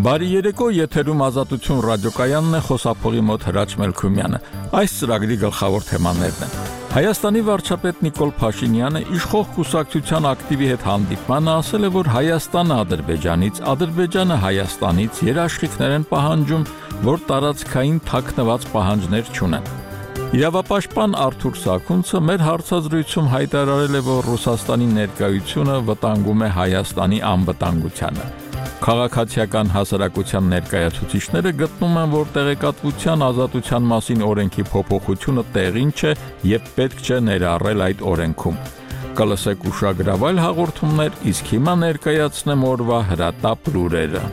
Բարի երեկո, եթերում Ազատություն ռադիոկայանն է, խոսափողի մոտ Հրաչ Մելքումյանը։ Այս ծրագրի գլխավոր թեմաներն են։ Հայաստանի վարչապետ Նիկոլ Փաշինյանը իշխող կուսակցության ակտիվի հետ հանդիպմանը ասել է, որ Հայաստանը Ադրբեջանից, Ադրբեջանը Հայաստանից երաշխիքներ են պահանջում, որ տարածքային թաքնված պահանջներ չունեն։ Իրավապաշտպան Արթուր Սաքունցը մեր հարցազրույցում հայտարարել է, որ Ռուսաստանի ներկայությունը վտանգում է Հայաստանի անվտանգությանը։ Քաղաքացիական հասարակության ներկայացուցիչները գտնում են, որ տեղեկատվության ազատության մասին օրենքի փոփոխությունը տեղին չէ եւ պետք չէ ներառել այդ օրենքում։ Կլսեք ուշագրավայր հաղորդումներ, իսկ հիմա ներկայացնեմ օրվա հրատապ լուրերը։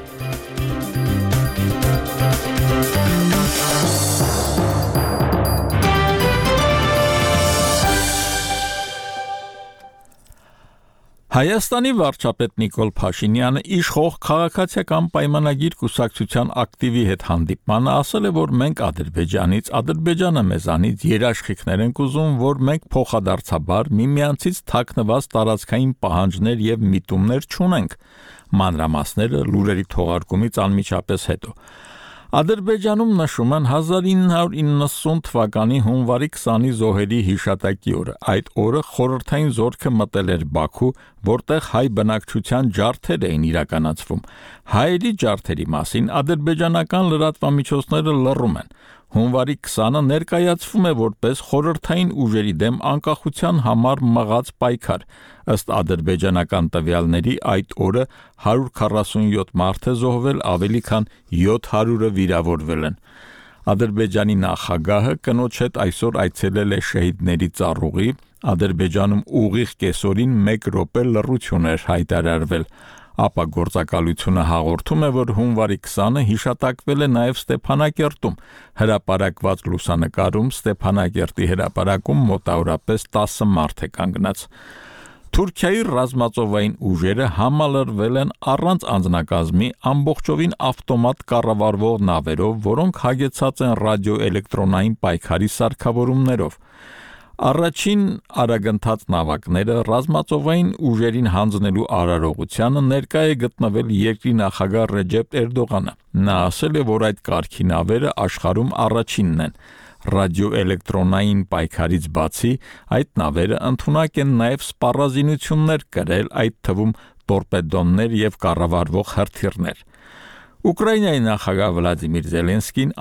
Հայաստանի վարչապետ Նիկոլ Փաշինյանը իշխող քաղաքացիական պայմանագիր կուսակցության ակտիվի հետ հանդիպմանը ասել է, որ մենք Ադրբեջանից, Ադրբեջանը մեզանից երաշխիքներ ենք ուզում, որ մենք փոխադարձաբար միմյանցից թաքնված տարածքային պահանջներ եւ միտումներ չունենք։ Մանրամասները լուրերի թողարկումից անմիջապես հետո։ Ադրբեջանում նշում են 1990 թվականի հունվարի 20-ի զոհերի հիշատակի օրը։ Այդ օրը խորհրդային զորքը մտել էր Բաքու, որտեղ հայ բնակչության ջարդեր էին իրականացվում։ Հայերի ջարդերի մասին ադրբեջանական լրատվամիջոցները լռում են։ Հունվարի 20-ը ներկայացվում է որպես խորհրդային ուժերի դեմ անկախության համար մղած պայքար։ Ըստ ադրբեջանական տվյալների այդ օրը 147 մարդ է զոհվել, ավելի քան 700-ը վիրավորվել են։ Ադրբեջանի նախագահը կնոջ հետ այսօր այցելել է շահիդների ծառուղի, Ադրբեջանում ուղիղ կեսօրին 1 րոպե լռություն էր հայտարարվել։ Ապա գործակալությունը հաղորդում է, որ հունվարի 20-ը հիշատակվել է նաև Ստեփանակերտում։ Հրապարակված լուսանկարում Ստեփանակերտի հրապարակում մոտավորապես 10 մարդ է կանգնած։ Թուրքիայի ռազմածովային ուժերը համալրվել են առանց անձնակազմի ամբողջովին ավտոմատ կառավարվող նավերով, որոնք հագեցած են ռադիոէլեկտրոնային պայքարի սարքավորումներով։ Առաջին արագընթաց նավակները ռազմածովային ուժերին հանձնելու արարողությանը ներկա է գտնվել երկրի նախագահ Ռեջեփ Էրդողանը։ Նա ասել է, որ այդ կարգի նավերը աշխարհում առաջինն են։ Ռադիոէլեկտրոնային պայքարից բացի այդ նավերը ընդունակ են նաև սպառազինություններ կրել, այդ թվում տորպեդոներ եւ կառավարվող հրթիռներ։ Ուկրաինայի նախագահ Վլադիմիր Զելենսկին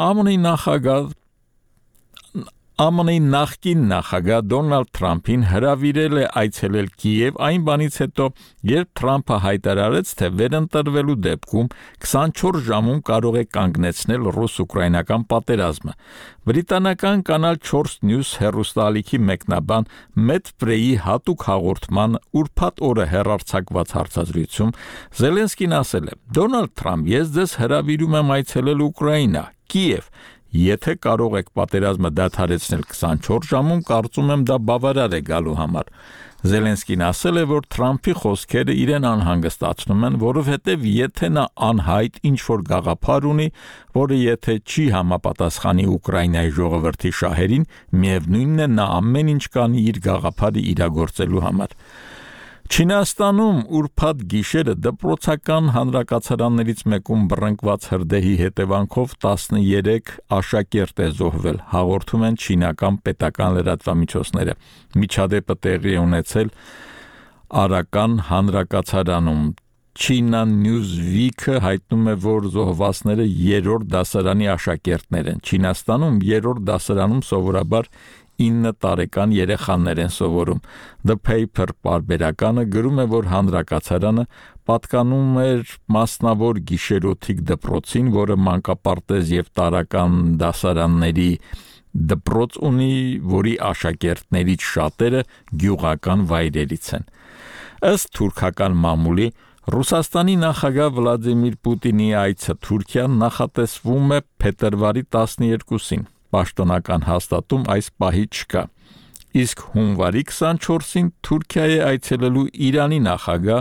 ԱՄՆ-ի նախկին նախագահ Դոնալդ Թրամփին հրավիրել է այցելել Կիև այն բանից հետո, երբ Թրամփը հայտարարեց, թե վերընտրվելու դեպքում 24 ժամում կարող է կանգնեցնել ռուս-ուկրաինական պատերազմը։ Բրիտանական Կանալ 4 News հեռուստաալիքի մեկնաբան Մեթ Ֆրեյի հատուկ հաղորդման ուրբաթ օրը հեռարձակված հարցազրույցում Զելենսկին ասել է. «Դոնալդ Թրամփ, ես ձեզ հրավիրում եմ այցելել Ուկրաինա, Կիև։ Եթե կարող եք պատերազմը դադարեցնել 24 ժամում, կարծում եմ դա բավարար է գալու համար»։ Զելենսկին ասել է, որ Թրամփի խոսքերը իրեն անհանգստացնում են, որովհետև եթե նա անհայտ ինչ-որ գաղափար ունի, որը եթե չի համապատասխանի Ուկրաինայի ժողովրդի շահերին, միևնույնն է նա ամեն ինչ կանի իր գաղափարը իրագործելու համար։ Չինաստանում ուրբաթ գիշերը դպրոցական հանրակացարաններից մեկում բռնկված հրդեհի հետևանքով 13 աշակերտ է զոհվել, հաղորդում են չինական պետական լրատվամիջոցները։ Միջադեպը տեղի է ունեցել Արական հանրակացարանում։ China Newsweek-ը հայտնում է, որ զոհվածները 3-րդ դասարանի աշակերտներ են։ Չինաստանում 3-րդ դասարանում սովորաբար 9 տարեկան երեխաներ են սովորում։ The Paper պարբերականը գրում է, որ հանրակացարանը պատկանում էր մասնավոր գիշերօթիկ դպրոցին, որը մանկապարտեզ եւ տարրական դասարանների դպրոց ունի, որի աշակերտներից շատերը գյուղական վայրերից են։ Ըստ թուրքական մամուլի Ռուսաստանի նախագահ Վլադիմիր Պուտինի այցը Թուրքիա նախատեսվում է փետրվարի 12-ին։ Պաշտոնական հաստատում այս պահի չկա։ Իսկ հունվարի 24-ին Թուրքիա է այցելելու Իրանի նախագահ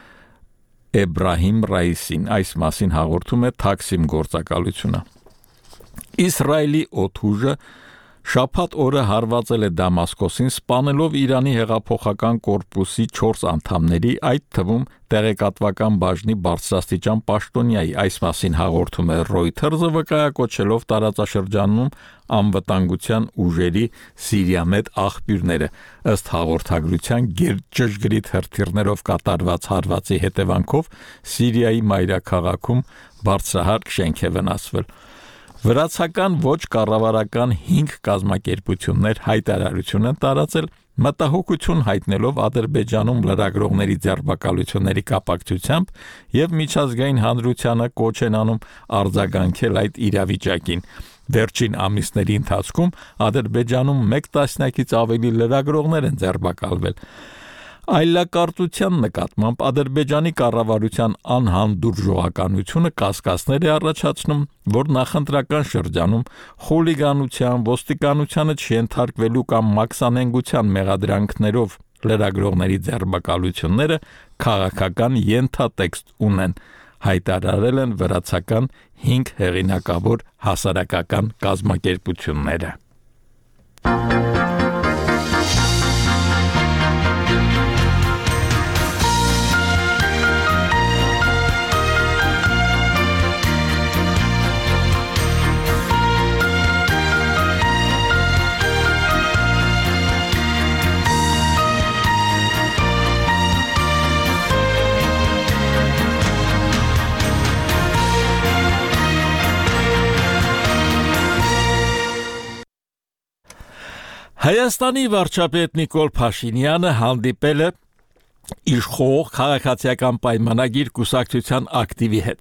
Էբրահիմ Ռայիսին։ Այս մասին հաղորդում է Թաքսիմ գործակալությունը։ Իսրայելի օդուժը Շաբաթ օրը հարվածել է Դամասկոսին, սպանելով Իրանի հեղափոխական կորպուսի 4 անդամների, այդ թվում տեղեկատվական բաժնի բարձրաստիճան պաշտոնյայի, այս մասին հաղորդում է Reuters-ը, վկայակոչելով տարածաշրջանում անվտանգության ուժերի Սիրիամետ աղբյուրները, ըստ հաղորդագրության ճշգրիտ հրթիռներով կատարված հարվածի հետևանքով Սիրիայի մայրաքաղաքում բարձրահարկ շենք է վնասվել։ Վրացական ոչ կառավարական 5 կազմակերպություններ հայտարարություն են տարածել, մտահոգություն հայտնելով Ադրբեջանում լրագրողների ձերբակալությունների կապակցությամբ եւ միջազգային հանրությանը կոչ են անում արձագանքել այդ իրավիճակին։ Վերջին ամիսների ընթացքում Ադրբեջանում 1 տասնյակից ավելի լրագրողներ են ձերբակալվել։ Այլակարգության նկատմամբ Ադրբեջանի կառավարության անհանդուրժողականությունը կասկածներ է առաջացնում, որ նախընտրական շրջանում խուլիգանության, ոստիկանությանը չենթարկվելու կամ մաքսանենգության մեղադրանքներով լրագրողների ձերբակալությունները քաղաքական ենթատեքստ ունեն, հայտարարել են վրացական 5 հեղինակավոր հասարակական կազմակերպությունները։ Հայաստանի վարչապետ Նիկոլ Փաշինյանը հանդիպել է իշխող քաղաքացիական պայմանագիր կուսակցության ակտիվի հետ։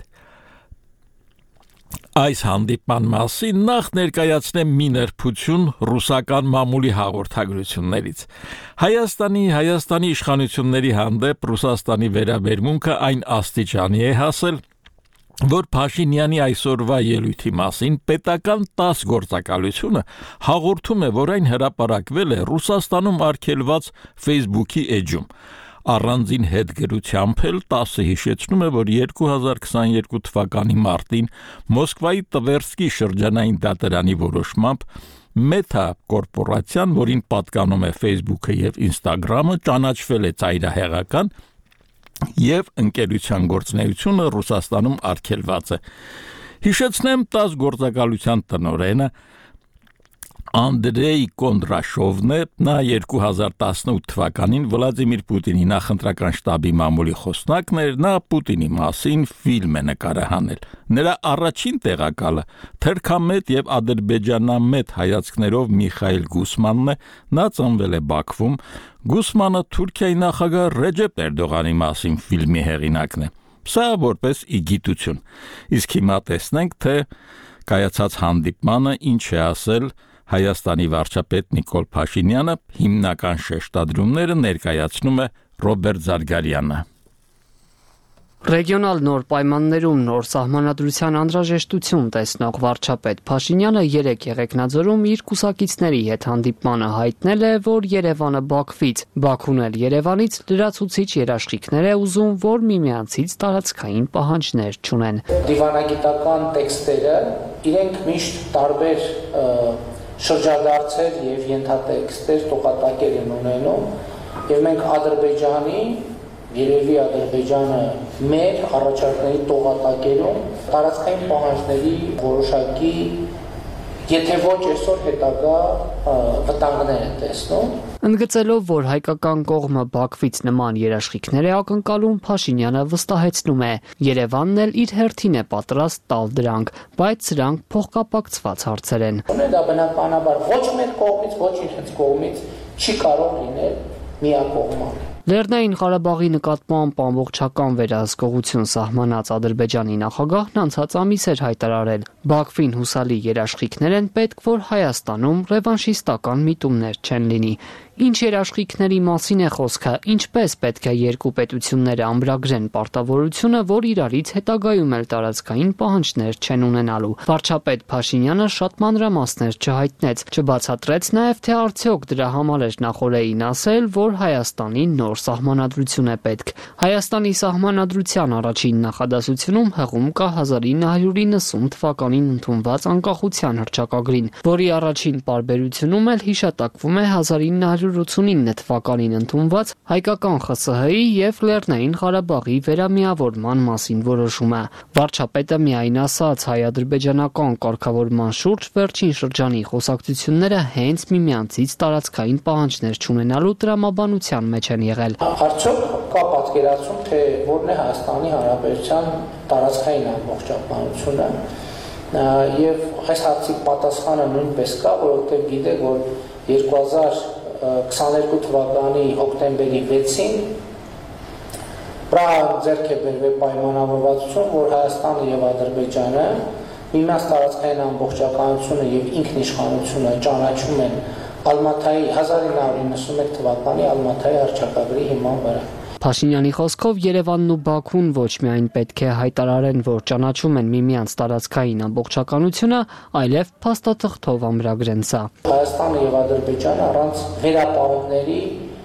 Այս հանդիպման մասին նախ ներկայացնեմ մի նրբություն ռուսական մամուլի հաղորդագրություններից։ Հայաստանի իշխանությունների հանդեպ Ռուսաստանի վերաբերմունքը այն աստիճանի է հասել, որ Փաշինյանի այսօրվա ելույթի մասին պետական 10 գործակալությունը հաղորդում է, որ այն հրապարակվել է Ռուսաստանում արգելված Facebook-ի էջում։ Առանձին հետգրությամբ էլ 10-ը հիշեցնում է, որ 2022 թվականի մարտին Մոսկվայի Տվերսկի շրջանային դատարանի որոշմամբ Meta կորպորացիան, որին պատկանում է Facebook-ը եւ Instagram-ը, ճանաչվել է ծայրահեղական եւ ընկերության գործունեությունը Ռուսաստանում արգելված է։ Հիշեցնեմ 10 գործակալության տնօրենը Անդրեյ Կոնդրաշովն է, նա 2018 թվականին Վլադիմիր Պուտինի նախընտրական շտաբի մամուլի խոսնակն էր, նա Պուտինի մասին ֆիլմ է նկարահանել։ Նրա առաջին տեղակալը թերքամետ եւ ադրբեջանամետ հայացքներով Միխայել Գուսմանն է, նա ծնվել է Բաքվում։ Գուսմանը Թուրքիայի նախագահ Ռեջեփ Էրդողանի մասին ֆիլմի հեղինակն է։ Սա որպես իգիտություն։ Իսկ հիմա տեսնենք, թե կայացած հանդիպմանը ինչ է ասել Հայաստանի վարչապետ Նիկոլ Փաշինյանը, հիմնական շեշտադրումները ներկայացնում է Ռոբերտ Զարգարյանը։ Ռեգիոնալ նոր պայմաններում նոր սահմանադրության անհրաժեշտություն տեսնող վարչապետ Փաշինյանը 3 Եղեգնաձորում իր կուսակիցների հետ հանդիպմանը հայտնել է, որ Երևանը Բաքվից, Բաքուն էլ Երևանից լրացուցիչ երաշխիքներ է ուզում, որ միմյանցից տարածքային պահանջներ չունեն։ Դիվանագիտական տեքստերը իրենք միշտ տարբեր շրջադարձեր եւ ենթատեքստեր տոկատակեր են ունենում, եւ մենք Ադրբեջանի Երևի Ադրբեջանը մեր առաջարկների տողատակերում տարածքային պահանջների որոշակի, եթե ոչ այսօր հետագա վտանգներ են տեսնում։ Ընդգծելով, որ հայկական կողմը Բաքվից նման երաշխիքներ է ակնկալում, Փաշինյանը վստահեցնում է, Երևանն էլ իր հերթին է պատրաստ տալ դրանք, բայց սրանք փոխկապակցված հարցեր են։ Դա բնականաբար ոչ մեր կողմից, ոչ իրենց կողմից չի կարող լինել միակողման։ Լեռնային Ղարաբաղի նկատմամբ ամբողջական վերահսկողություն սահմանած Ադրբեջանի նախագահն անցած ամիս էր հայտարարել. Բաքվին հուսալի երաշխիքներ են պետք, որ Հայաստանում ռևանշիստական միտումներ չեն լինի։ Ինչ երաշխիքների մասին է խոսքը, ինչպես պետք է երկու պետությունները ամրագրեն պարտավորությունը, որ իրարից հետագայում էլ տարածքային պահանջներ չեն ունենալու։ Վարչապետ Փաշինյանը շատ մանրամասներ չհայտնեց, չբացատրեց նաև, թե արդյոք դրա համար էր նախօրեին ասել, որ Հայաստանին նոր սահմանադրություն է պետք։ Հայաստանի սահմանադրության առաջին նախադասությունում հղում կա 1990 թվականին ընդունված անկախության հռչակագրին, որի առաջին պարբերությունում էլ հիշատակվում է 1989 թվականին ընդունված հայկական ԽՍՀ-ի և Լեռնային Ղարաբաղի վերամիավորման մասին որոշումը։ Վարչապետը միայն ասաց, հայ-ադրբեջանական կարգավորման շուրջ վերջին շրջանի խոսակցությունները հենց միմյանցից տարածքային պահանջներ չունենալու տրամաբանության մեջ են եղել։ Արդյոք կա պատկերացում, թե որն է Հայաստանի Հանրապետության տարածքային ամբողջականությունը, եւ այս հարցի պատասխանը նույնպես կա, որովհետեւ գիտեք, որ 2022 թվականի հոկտեմբերի 6-ին Պրահայում ձեռք է բերվել պայմանավորվածություն, որ Հայաստանը եւ Ադրբեջանը միմյանց տարածքային ամբողջականությունը եւ ինքնիշխանությունը ճանաչում են Ալմաթայի 1991 թվականի Ալմաթայի հռչակագրի հիման վրա։ Փաշինյանի խոսքով Երևանն ու Բաքուն ոչ միայն պետք է հայտարարեն, որ ճանաչում են միմյանց տարածքային ամբողջականությունը, այլև փաստաթղթով ամրագրեն սա։ Հայաստանը եւ Ադրբեջանը առանց վերապահումների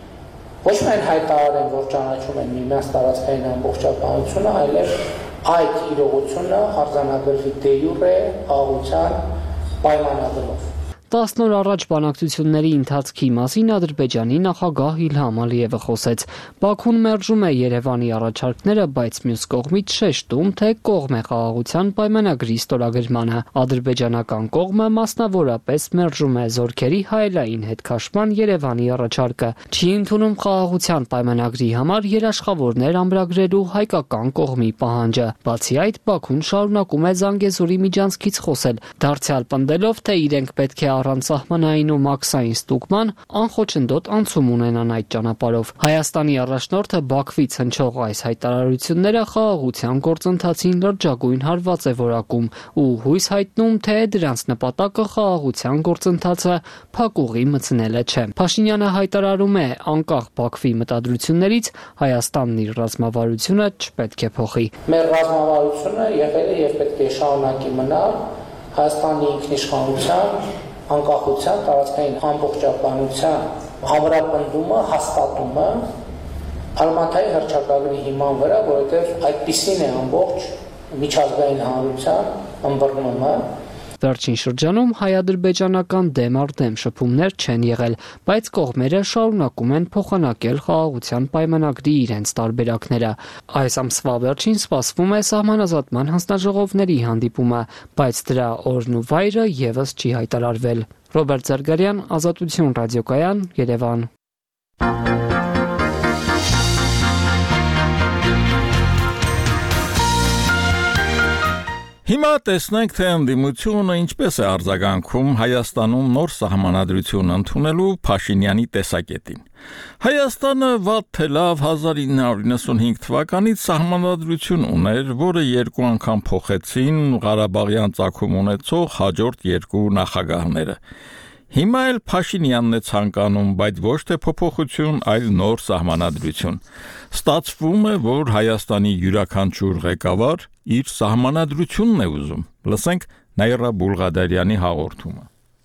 ոչ միայն հայտարարեն, որ ճանաչում են միմյանց տարածքային ամբողջականությունը, այլև այդ իրողությունը արձանագրվի դե յուրե խաղաղության պայմանագրով։ 10 օր առաջ բանակցությունների ընթացքի մասին Ադրբեջանի նախագահ Իլհամ Ալիևը խոսեց։ Բաքուն մերժում է Երևանի առաջարկները, բայց մյուս կողմից շեշտում, թե կողմ է խաղաղության պայմանագրի ստորագրմանը։ Ադրբեջանական կողմը մասնավորապես մերժում է զորքերի հայելային հետքաշման Երևանի առաջարկը։ Չի ընդունում խաղաղության պայմանագրի համար երաշխավորներ ամրագրելու հայկական կողմի պահանջը։ Բացի այդ, Բաքուն շարունակում է Զանգեզուրի միջանցքից խոսել, դարձյալ պնդելով, թե իրենք պետք է առանց սահմանային ու մաքսային ստուգման անխոչնդոտ անցում ունենան այդ ճանապարհով։ Հայաստանի առաջնորդը Բաքվից հնչող այս հայտարարությունները խաղաղության գործընթացին լրջագույն հարված է որակում ու հույս հայտնում, թե դրանց նպատակը խաղաղության գործընթացը փակուղի մտցնելը չէ։ Փաշինյանը հայտարարում է, անկախ Բաքվի մտադրություններից Հայաստանն իր ռազմավարությունը չպետք է փոխի։ Մեր ռազմավարությունը եղել է եւ պետք է շարունակի մնալ Հայաստանի ինքնիշխանության, անկախության, տարածքային ամբողջականության ամրապնդումը, հաստատումը Ալմաթայի հռչակագրի հիման վրա, որովհետև այդպիսին է ամբողջ միջազգային հանրության ըմբռնումը։ Վերջին շրջանում հայ-ադրբեջանական դեմ առ դեմ շփումներ չեն եղել, բայց կողմերը շարունակում են փոխանակել խաղաղության պայմանագրի իրենց տարբերակները։ Այս ամսվա վերջին սպասվում է սահմանազատման հանձնաժողովների հանդիպումը, բայց դրա օրն ու վայրը եւս չի հայտարարվել։ Ռոբերտ Զարգարյան, Ազատություն ռադիոկայան, Երևան։ Հիմա տեսնենք, թե ընդդիմությունը ինչպես է արձագանքում Հայաստանում նոր սահմանադրություն ընդունելու Փաշինյանի տեսակետին։ Հայաստանը վատ թե լավ 1995 թվականից սահմանադրություն ուներ, որը երկու անգամ փոխեցին Ղարաբաղյան ծագում ունեցող հաջորդ երկու նախագահները։ Հիմա էլ Փաշինյանն է ցանկանում, բայց ոչ թե փոփոխություն, այլ նոր սահմանադրություն։ Ստացվում է, որ Հայաստանի յուրաքանչյուր ղեկավար իր սահմանադրությունն է ուզում։ Լսենք Նաիրա Բուլղադարյանի հաղորդումը։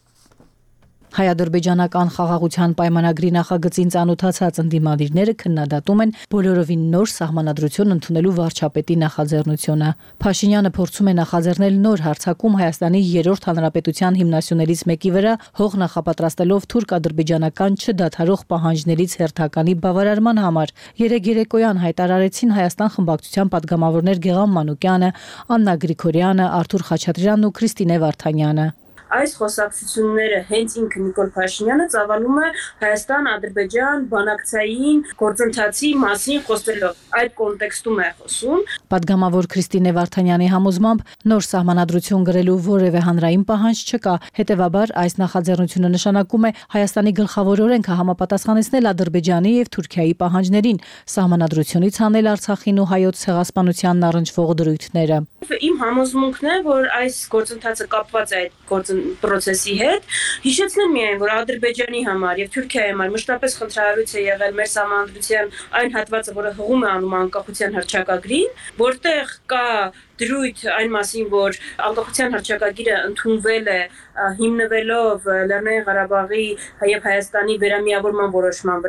Հայ-ադրբեջանական խաղաղության պայմանագրի նախագծին ծանոթացած ընդդիմադիրները քննադատում են բոլորովին նոր սահմանադրություն ընդունելու վարչապետի նախաձեռնությունը։ Փաշինյանը փորձում է նախաձեռնել նոր հարձակում Հայաստանի երրորդ հանրապետության հիմնասյուներից մեկի վրա, հող նախապատրաստելով թուրք-ադրբեջանական չդադարող պահանջներից հերթականի բավարարման համար։ Երեկոյան հայտարարեցին Հայաստան խմբակցության падգամավորներ Գեղամ Մանուկյանը, Աննա Գրիգորյանը, Արթուր Խաչատրյանն ու Քրիստինե Վարդանյանը։ Այս խոսակցությունները հենց ինքը Նիկոլ Փաշինյանը ծավալում է Հայաստան-Ադրբեջան բանակցային գործընթացի մասին խոսելով։ Այդ կոնտեքստում է խոսում։ Պատգամավոր Քրիստինե Վարդանյանի համոզմամբ նոր սահմանադրություն գրելու որևէ հանրային պահանջ չկա։ Հետևաբար այս նախաձեռնությունը նշանակում է Հայաստանի գլխավոր օրենքը համապատասխանեցնել Ադրբեջանի եւ Թուրքիայի պահանջներին, սահմանադրությունից հանել Արցախին ու հայոց ցեղասպանությանն առնչվող դրույթները։ Իմ համոզմունքն է, որ այս գործընթացը կապված է այդ պրոցեսի հետ։ Հիշեցնեմ միայն, որ Ադրբեջանի համար եւ Թուրքիայի համար մշտապես խնդրահարույց է եղել մեր սահմանադրության այն հատվածը, որը հղում է անում անկախության հռչակագրին, որտեղ կա դրույթ այն մասին, որ անկախության հռչակագիրը ընդունվել է հիմնվելով Լեռնային Ղարաբաղի եւ Հայաստանի վերամիավորման որոշման վրա,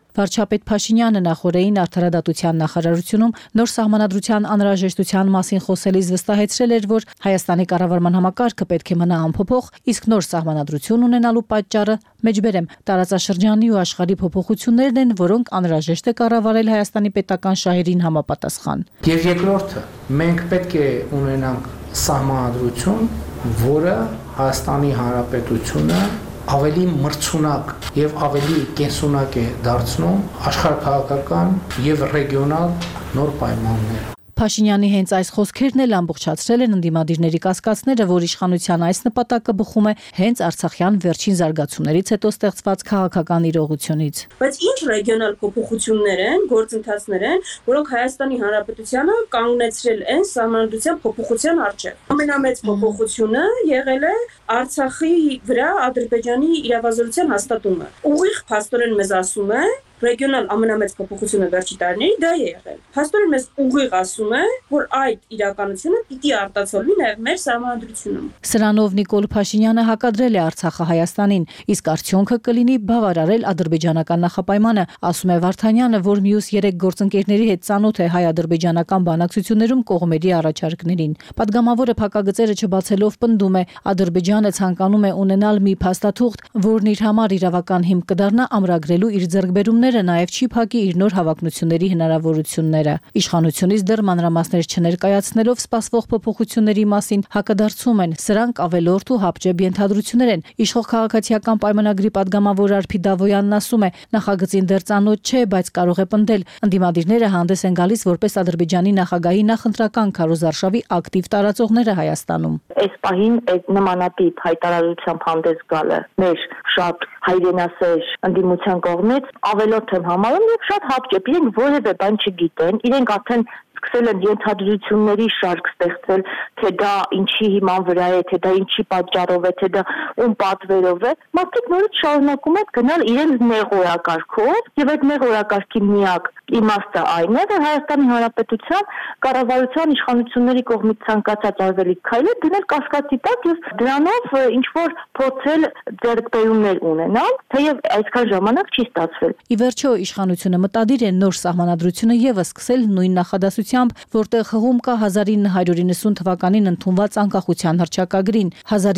Վարչապետ Փաշինյանը նախորդին արդարադատության նախարարությունում նոր սահմանադրության անհրաժեշտության մասին խոսելիս վստահեցրել էր, որ Հայաստանի կառավարման համակարգը պետք է մնա անփոփոխ, իսկ նոր սահմանադրություն ունենալու պատճառը մեջբերեմ տարածաշրջանի ու աշխարհի փոփոխություններն են, որոնք անհրաժեշտ է կառավարել Հայաստանի պետական շահերին համապատասխան։ Եվ երկրորդը, մենք պետք է ունենանք սահմանադրություն, որը Հայաստանի Հանրապետությունը ավելի մրցունակ եւ ավելի կենսունակ է դարձնում աշխարհաքաղաքական եւ ռեգիոնալ նոր պայմաններում։ Փաշինյանի հենց այս խոսքերն էլ ամբողջացրել են ընդդիմադիրների կասկածները, որ իշխանության այս նպատակը բխում է հենց Արցախյան վերջին զարգացումներից հետո ստեղծված քաղաքական իրողությունից։ Բայց ինչ ռեգիոնալ փոփոխություններ են, գործընթացներ են, որոնք Հայաստանի Հանրապետությանը կանգնեցրել են սահմանադրության փոփոխության առջև։ Ամենամեծ փոփոխությունը եղել է Արցախի վրա Ադրբեջանի իրավազորության հաստատումը։ Ուղիղ փաստորեն մեզ ասում է ռեգիոնալ ամենամեծ փոփոխությունը վերջի տարիների դա է եղել։ Փաստորեն մեզ ուղիղ ասում է, որ այդ իրականությունը պիտի արտացոլվի նաև մեր սահմանադրությունում։ Սրանով Նիկոլ Փաշինյանը հակադրել է Արցախը Հայաստանին, իսկ արդյունքը կլինի բավարարել ադրբեջանական նախապայմանը, ասում է Վարդանյանը, որ մյուս 3 գործընկերների հետ ծանոթ է հայ-ադրբեջանական բանակցություններում կողմերի առաջարկներին։ Պատգամավորը փակագծերը չբացելով պնդում է, Ադրբեջանը ցանկանում է ունենալ մի փաստաթուղթ, որն իր համար իրավական հիմք կդառնա ամրագրելու իր ձեռքբերումները, նաև չի փակի իր նոր հավակնությունների հնարավորությունները։ Իշխանությունից դեռ մանրամասներ չներկայացնելով սպասվող փոփոխությունների մասին հակադարձում են, սրանք ավելորդ ու հապճեպ ենթադրություններ են։ Իշխող քաղաքացիական պայմանագրի պատգամավոր Արփի Դավոյանն ասում է, նախագծին դեռ ծանոթ չէ, բայց կարող է պնդել։ Ընդդիմադիրները հանդես են գալիս որպես Ադրբեջանի նախագահի նախընտրական քարոզարշավի ակտիվ տարածողները Հայաստանում։ Այս պահին այդ նմանատիպ հայտարարությամբ հանդես գալը մեր շատ հայրենասեր ընդդիմության կողմից ավելորդ եմ համարում եւ շատ հապճեպ, իրենք որևէ բան չգիտեն, իրենք արդեն սկսել են ենթադրությունների շարք ստեղծել, թե դա ինչի հիման վրա է, թե դա ինչի պատճառով է, թե դա ում պատվերով է։ Մարդիկ նորից շարունակում են գնալ իրենց նեղ օրակարգով, եւ այդ նեղ օրակարգի միակ իմաստը այն է, որ Հայաստանի Հանրապետության կառավարության իշխանությունների կողմից ցանկացած արվելիք քայլը դնել կասկածի տակ եւ դրանով ինչ որ փորձել ձեռքբերումներ ունենալ, թեև այսքան ժամանակ չի ստացվել։ Ի վերջո իշխանությունը մտադիր է նոր սահմանադրությունը եւս սկսել նույն նախադասությամբ, որտեղ հղում կա 1990 թվականին ընդունված անկախության հռչակագրին։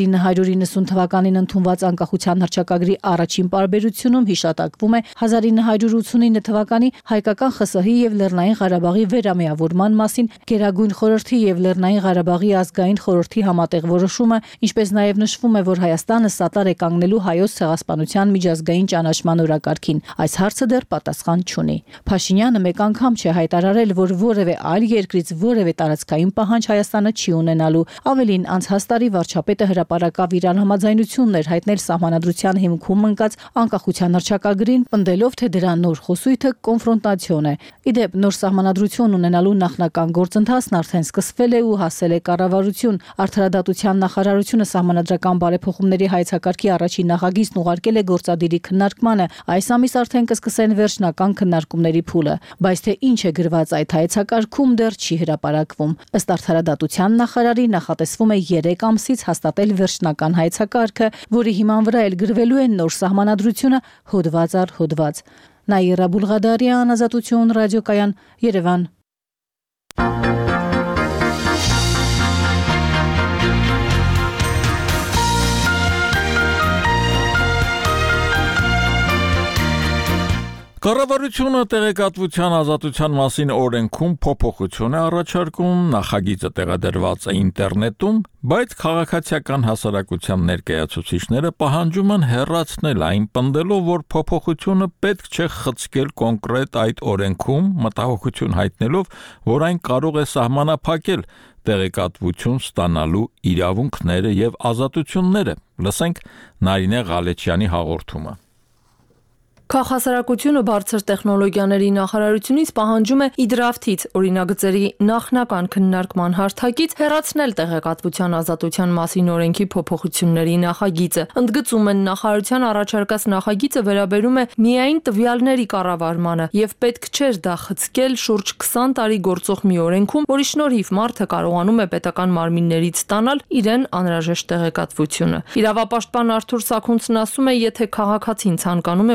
1990 թվականին ընդունված անկախության հռչակագրի առաջին պարբերությունում հիշատակվում է 1989 թվականի հայկական ԽՍՀ-ի եւ Լեռնային Ղարաբաղի վերամիավորման մասին Գերագույն խորհրդի եւ Լեռնային Ղարաբաղի ազգային խորհրդի համատեղ որոշումը, ինչպես նաեւ նշվում է, որ Հայաստանը սատար է կանգնելու հայոց ցեղասպանության միջազգային ճանաչման օրակարգին։ Այս հարցը դեռ պատասխան չունի։ Փաշինյանը մեկ անգամ չի հայտարարել, որ որևէ այլ երկրից որևէ տարածքային պահանջ Հայաստանը չի ունենալու։ Ավելին, անցած տարի վարչապետը հրապարակավ իր անհամաձայնություններ հայտնել սահմանադրության հիմքում ընկած անկախության հռչակագրին, պնդելով, թե դրա նոր խոսույթը կոնֆրոնտացիոն է։ Իդեպ նոր սահմանադրություն ունենալու նախնական գործընթացն արդեն սկսվել է ու հասել է կառավարություն։ Արդարադատության նախարարությունը սահմանադրական բարեփոխումների հայեցակարգի առաջին նախագիծն ուղարկել է գործադիրի քննարկմանը։ Այս ամիս արդեն կսկսեն վերջնական քննարկումների փուլը, բայց թե ինչ է գրված այդ հայեցակարգում դեռ չի հրապարակվում։ Ըստ արդարադատության նախարարի նախատեսվում է 3 ամսից հաստատել վերջնական հայեցակարգը, որի հիման վրա էլ գրվելու են նոր սահմանադրությունը հոդված առ հոդված։ Նաիրա Բուլղադարյան, Ազատություն, ռադիոկայան, Երևան։ Կառավարությունը տեղեկատվության ազատության մասին օրենքում փոփոխություն է առաջարկում, նախագիծը տեղադրված է ինտերնետում, բայց քաղաքացիական հասարակության ներկայացուցիչները պահանջում են հեռացնել այն, պնդելով, որ փոփոխությունը պետք չէ խցկել կոնկրետ այդ օրենքում, մտահոգություն հայտնելով, որ այն կարող է սահմանափակել տեղեկատվություն ստանալու իրավունքները եւ ազատությունները։ Լսենք Նարինե Ղալեչյանի հաղորդումը։ Քաղաքասարակությունը բարձր տեխնոլոգիաների նախարարությունից պահանջում է իդրաֆթից օրինագծերի նախնական քննարկման հարթակից հեռացնել տեղեկատվության ազատության մասին օրենքի փոփոխությունների նախագիծը։ Ընդգծում են նախարարության առաջարկած նախագիծը վերաբերում է միայն տվյալների կառավարմանը եւ պետք չէր դա խցկել շուրջ 20 տարի գործող մի օրենքում, որի շնորհիվ մարդը կարողանում է պետական մարմիններից ստանալ իրեն անհրաժեշտ տեղեկատվությունը։ Իրավապաշտպան Արթուր Սաքունցն ասում է, եթե քաղաքացին ցանկանում է օրինակ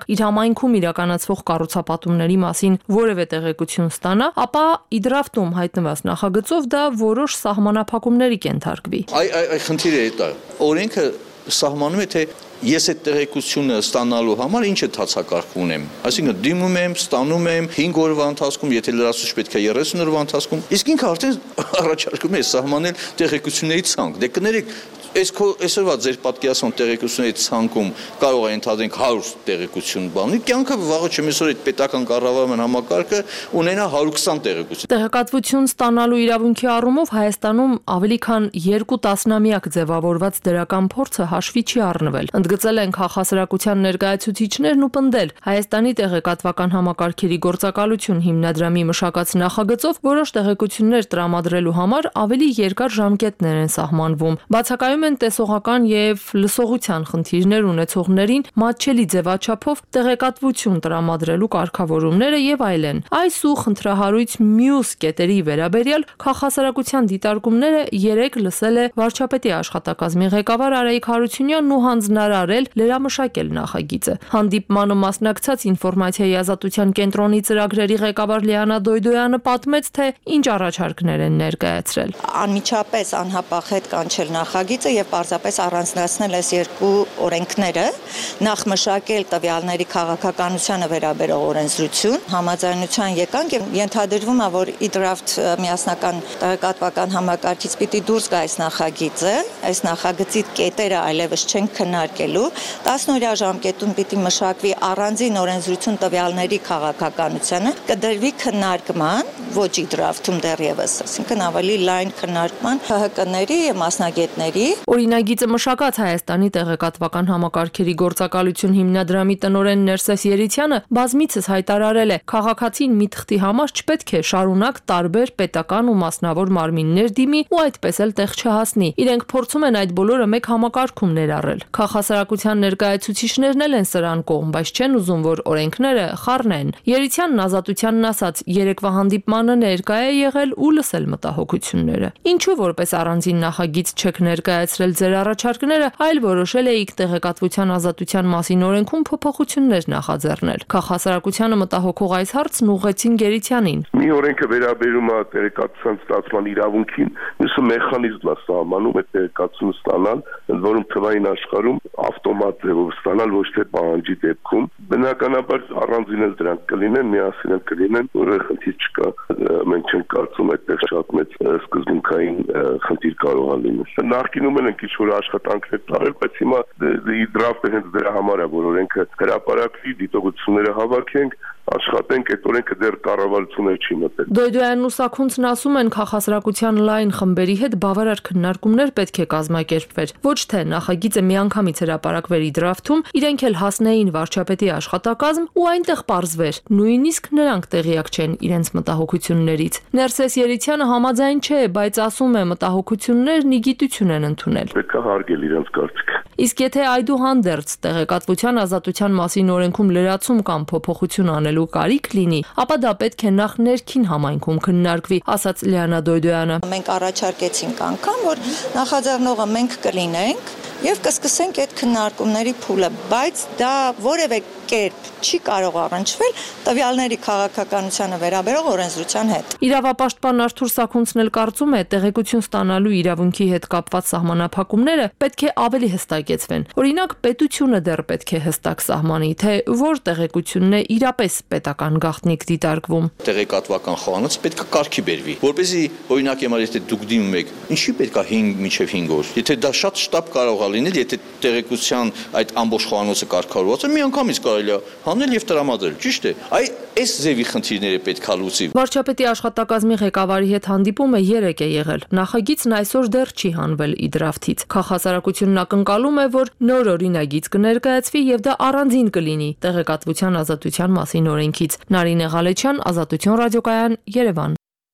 իր համայնքում իրականացվող կառուցապատումների մասին որևէ տեղեկություն ստանա, ապա իդրաֆտում հայտնված նախագծով դա որոշ սահմանափակումների կենթարկվի։ Այ խնդիրը դա օրենքը սահմանում է, թե ես այդ տեղեկությունը ստանալու համար ինչ ընդհանցակարգ ունեմ, այսինքն դիմում եմ, ստանում եմ 5 օրվա ընթացքում, եթե լրացուցիչ պետք է 30 օրվա ընթացքում, իսկ ինքը արդեն առաջարկում է սահմանել տեղեկությունների ցանկ։ Դե կներեք, այսօրվա ձեր պատկերացման տեղեկությունների ցանկում կարող է ընդհանրենք 100 տեղեկություն բանի, կյանքը վաղը չեմ այսօր այդ պետական կառավարման համակարգը ունենա 120 տեղեկություն։ Տեղեկատվություն ստանալու իրավունքի առումով Հայաստանում ավելի քան 2 տասնամյակ ձևավորված դրական փորձը հաշվի չի առնվել։ Ընդգծել են քաղաքասարակության ներկայացուցիչներն ու պնդել Հայաստանի տեղեկատվական համակարգերի գործակալություն հիմնադրամի մշակած նախագծով որոշ տեղեկություններ տրամադրելու համար ավելի երկար ժամկետներ են սահմանվում։ Բացակայում են տեսողական եւ լսողության խնդիրներ ունեցողներին մատչելի ձևաչափով տեղեկատվություն տրամադրելու կարգավորումները եւ այլն։ Այս ու խնդրահարույց մյուս կետերի վերաբերյալ քաղաքասարակության դիտարկումները երեկ լսել է վարչապետի աշխատակազմի ղեկավար Արայիկ Հարությունյանն ու հանձնարարել լրամշակել նախագիծը։ Հանդիպմանը մասնակցած ինֆորմացիայի ազատության կենտրոնի ծրագրերի ղեկավար Լիանա Դոյդոյանը պատմեց, թե ինչ առաջարկներ են ներկայացրել։ Անմիջապես անհապաղ կանչել նախագիծը եւ պարզապես առանձնացնել այս երկու օրենքները, նախ մշակել տվյալների քաղաքականությանը վերաբերող օրենսդրություն, համաձայնության եկանք եւ ենթադրվում է, որ իդրաֆտ միասնական տեղեկատվական համակարգից պիտի դուրս գա այս նախագիծը, այս նախագծի կետերը այլևս չեն քննարկելու, 10 օրյա ժամկետում պիտի մշակվի առանձին օրենսդրություն տվյալների քաղաքականությանը, կդրվի քննարկման, ոչ իդրաֆտում դեռևս, այսինքն ավելի լայն քննարկման ՀՀԿ-ների եւ մասնագետների։ Օրինագիծը մշակած Հայաստանի տեղեկատվական համակարգերի գործակալություն հիմնադրամի տնօրեն Ներսես Երիցյանը բազմիցս հայտարարել է, քաղաքացին մի թղթի համար չպետք է շարունակ տարբեր պետական ու մասնավոր մարմիններ դիմի ու այդպես էլ տեղ չհասնի։ Իրենք փորձում են այդ բոլորը մեկ համակարգում ներառել։ Քաղաքասարակության ներկայացուցիչներն էլ են սրան կողմ, բայց չեն ուզում, որ օրենքները խառնեն։ Երիցյանն ազատությանն ասաց, երեկվա հանդիպմանը ներկա է եղել ու լսել մտահոգությունները։ Ինչու որպես առանձին նախագիծ չեք ներկայացրել ձեր առաջարկները, այլ որոշել էիք տեղեկատվության ազատության մասին օրենքում փոփոխություններ նախաձեռնել։ Քաղաքասարակությանը մտահոգող այս հարցն ուղղեցին Գերիցյանին։ Մի օրենքը վերաբերում է տեղեկատվության ստացման իրավունքին, մյուսը մեխանիզմն է սահմանում այդ տեղեկատվությունը ստանալ, ընդ որում թվային աշխարհում ավտոմատ ձևով ստանալ, ոչ թե պահանջի դեպքում։ Բնականաբար առանձին էլ դրանք կլինեն, միասին էլ կլինեն, որը խնդիր չկա։ Մենք չենք կարծում այդտեղ շատ մեծ սկզբունքային խնդիր կարող է լինել։ Նախկինում են ինչ-որ աշխատանքներ տարել, բայց հիմա իդրաֆտը հենց դրա համար է, որ օրենքը հրապարակվի, դիտողությունները հավաքենք, աշխատենք, այդ օրենքը դեռ կառավարություններ չի մտել։ Դոյդոյանն ու Սաքունցն ասում են, քաղաքասարակության լայն խմբերի հետ բավարար քննարկումներ պետք է կազմակերպվեր։ Ոչ թե նախագիծը միանգամից հրապարակվեր իդրաֆտում, իրենք էլ հասնեին վարչապետի աշխատակազմ ու այնտեղ պարզվեր։ Նույնիսկ նրանք տեղյակ չեն իրենց մտահոգություններից։ Ներսես Երիցյանը համաձայն չէ, բայց ասում է մտահոգություններն ի գիտություն են ընդունել։ Պետք է հարգել իրենց կարծիքը։ Իսկ եթե այդուհանդերձ տեղեկատվության ազատության մասին օրենքում լրացում կամ փոփոխություն անելու կարիք լինի, ապա դա պետք է նախ ներքին համայնքում քննարկվի, ասաց Լիանա Դոյդոյանը։ Մենք առաջարկեցինք անգամ, որ նախաձեռնողը մենք կլինենք եւ կսկսենք այդ քննարկումների փուլը, բայց դա որևէ կերպ չի կարող առնչվել տվյալների քաղաքականությանը վերաբերող օրենսդրության հետ։ Իրավապաշտպան Արթուր Սաքունցն էլ կարծում է, տեղեկություն ստանալու իրավունքի հետ կապված սահմանափակումները պետք է ավելի հստակեցվեն։ Օրինակ, պետությունը դեռ պետք է հստակ սահմանի, թե որ տեղեկությունն է իրապես պետական գաղտնիք դիտարկվում։ Տեղեկատվական խոհանոցը պետք է կարգի բերվի, որպեսզի օրինակ եմար եթե դուք դիմում եք, ինչի պետք է 5 մինչև 5 օր։ Եթե դա շատ շտապ կարող է լինել, եթե տեղեկության այդ ամբողջ խոհանոցը կարգավորված է, միանգամից կարելի է հանել եւ տրամադրել, ճիշտ է։ Այս ձևի խնդիրները պետք է լուծի։ Վարչապետի աշխատակազմի ղեկավարի հետ հանդիպումը երեկ է եղել։ Նախագիծն այսօր դեռ չի հանվել իդրաֆտից։ Քաղաքասարակությունն ակնկալում է, որ նոր օրինագիծ կներկայացվի եւ դա առանձին կլինի տեղեկատվության ազատության մասին օրենքից։ Նարինե Ղալեչյան, Ազատություն ռադիոկայան, Երևան։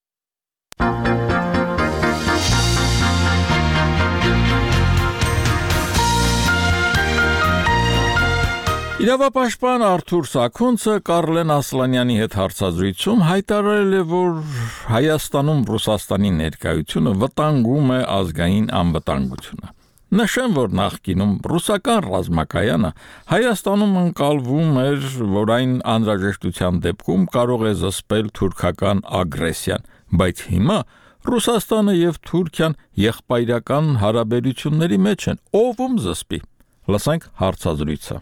Իրավապաշտպան Արթուր Սաքունցը Կարլեն Ասլանյանի հետ հարցազրույցում հայտարարել է, որ Հայաստանում Ռուսաստանի ներկայությունը վտանգում է ազգային անվտանգությունը։ Նշեմ, որ նախկինում ռուսական ռազմակայանը Հայաստանում ընկալվում էր, որ այն անհրաժեշտության դեպքում կարող է զսպել թուրքական ագրեսիան, բայց հիմա Ռուսաստանը եւ Թուրքիան եղբայրական հարաբերությունների մեջ են, ով զսպի։ Լսենք հարցազրույցը։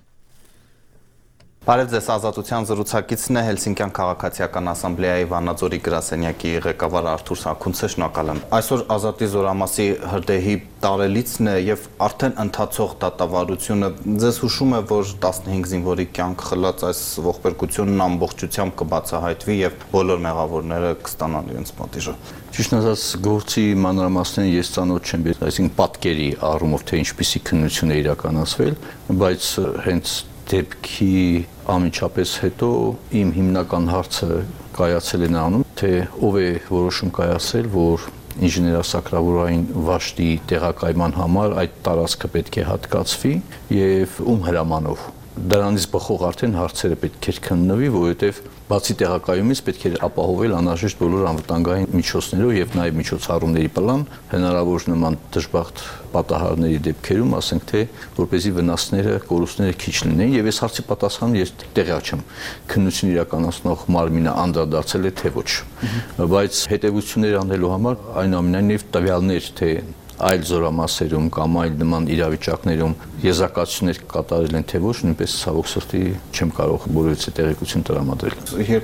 Բարև ձեզ, Ազատության զրուցակիցն է Հելսինկյան քաղաքացիական ասամբլեայի Վանաձորի գրասենյակի ղեկավար Արթուր Սաքունցը, շնորհակալ եմ։ Այսօր Ազատի զորամասի հրդեհի տարելիցն է եւ արդեն ընթացող դատավարությունը ձեզ հուշում է, որ 15 զինվորի կյանք խլած այս ողբերգությունն ամբողջությամբ կբացահայտվի եւ բոլոր մեղավորները կստանան իրենց պատիժը։ Ճիշտ ասած, գործի մանրամասներին ես ծանոթ չեմ, այսինքն պատկերի առումով թե ինչպիսի քննություն է իրականացվել, բայց հենց դեպքի անմիջապես հետո իմ հիմնական հարցը կայացել է նրանում, թե ով է որոշում կայացել, որ ինժեներասակրավորային վաշտի տեղակայման համար այդ տարածքը պետք է հատկացվի եւ ում հրամանով։ Դրանից բխող արդեն հարցերը պետք է քննվի, որովհետեւ բացի տեղակայումից պետք է ապահովել անհրաժեշտ բոլոր անվտանգային միջոցներով եւ նաեւ միջոցառումների պլան հնարավոր նման դժբախտ պատահարների դեպքերում, ասենք թե որպեսզի վնասները, կորուստները քիչ լինեն եւ այս հարցի պատասխանը ես տեղյակ չեմ։ Քննություն իրականացնող մարմինը անդրադարձել է թե ոչ։ Բայց հետեւություններ անելու համար այնուամենայնիվ տվյալներ թե այլ զորամասերում կամ այլ նման իրավիճակներում եզրակացություններ կատարել են թե ոչ, նույնպես ցավոք սրտի չեմ կարող բոլորից տեղեկություն տրամադրել։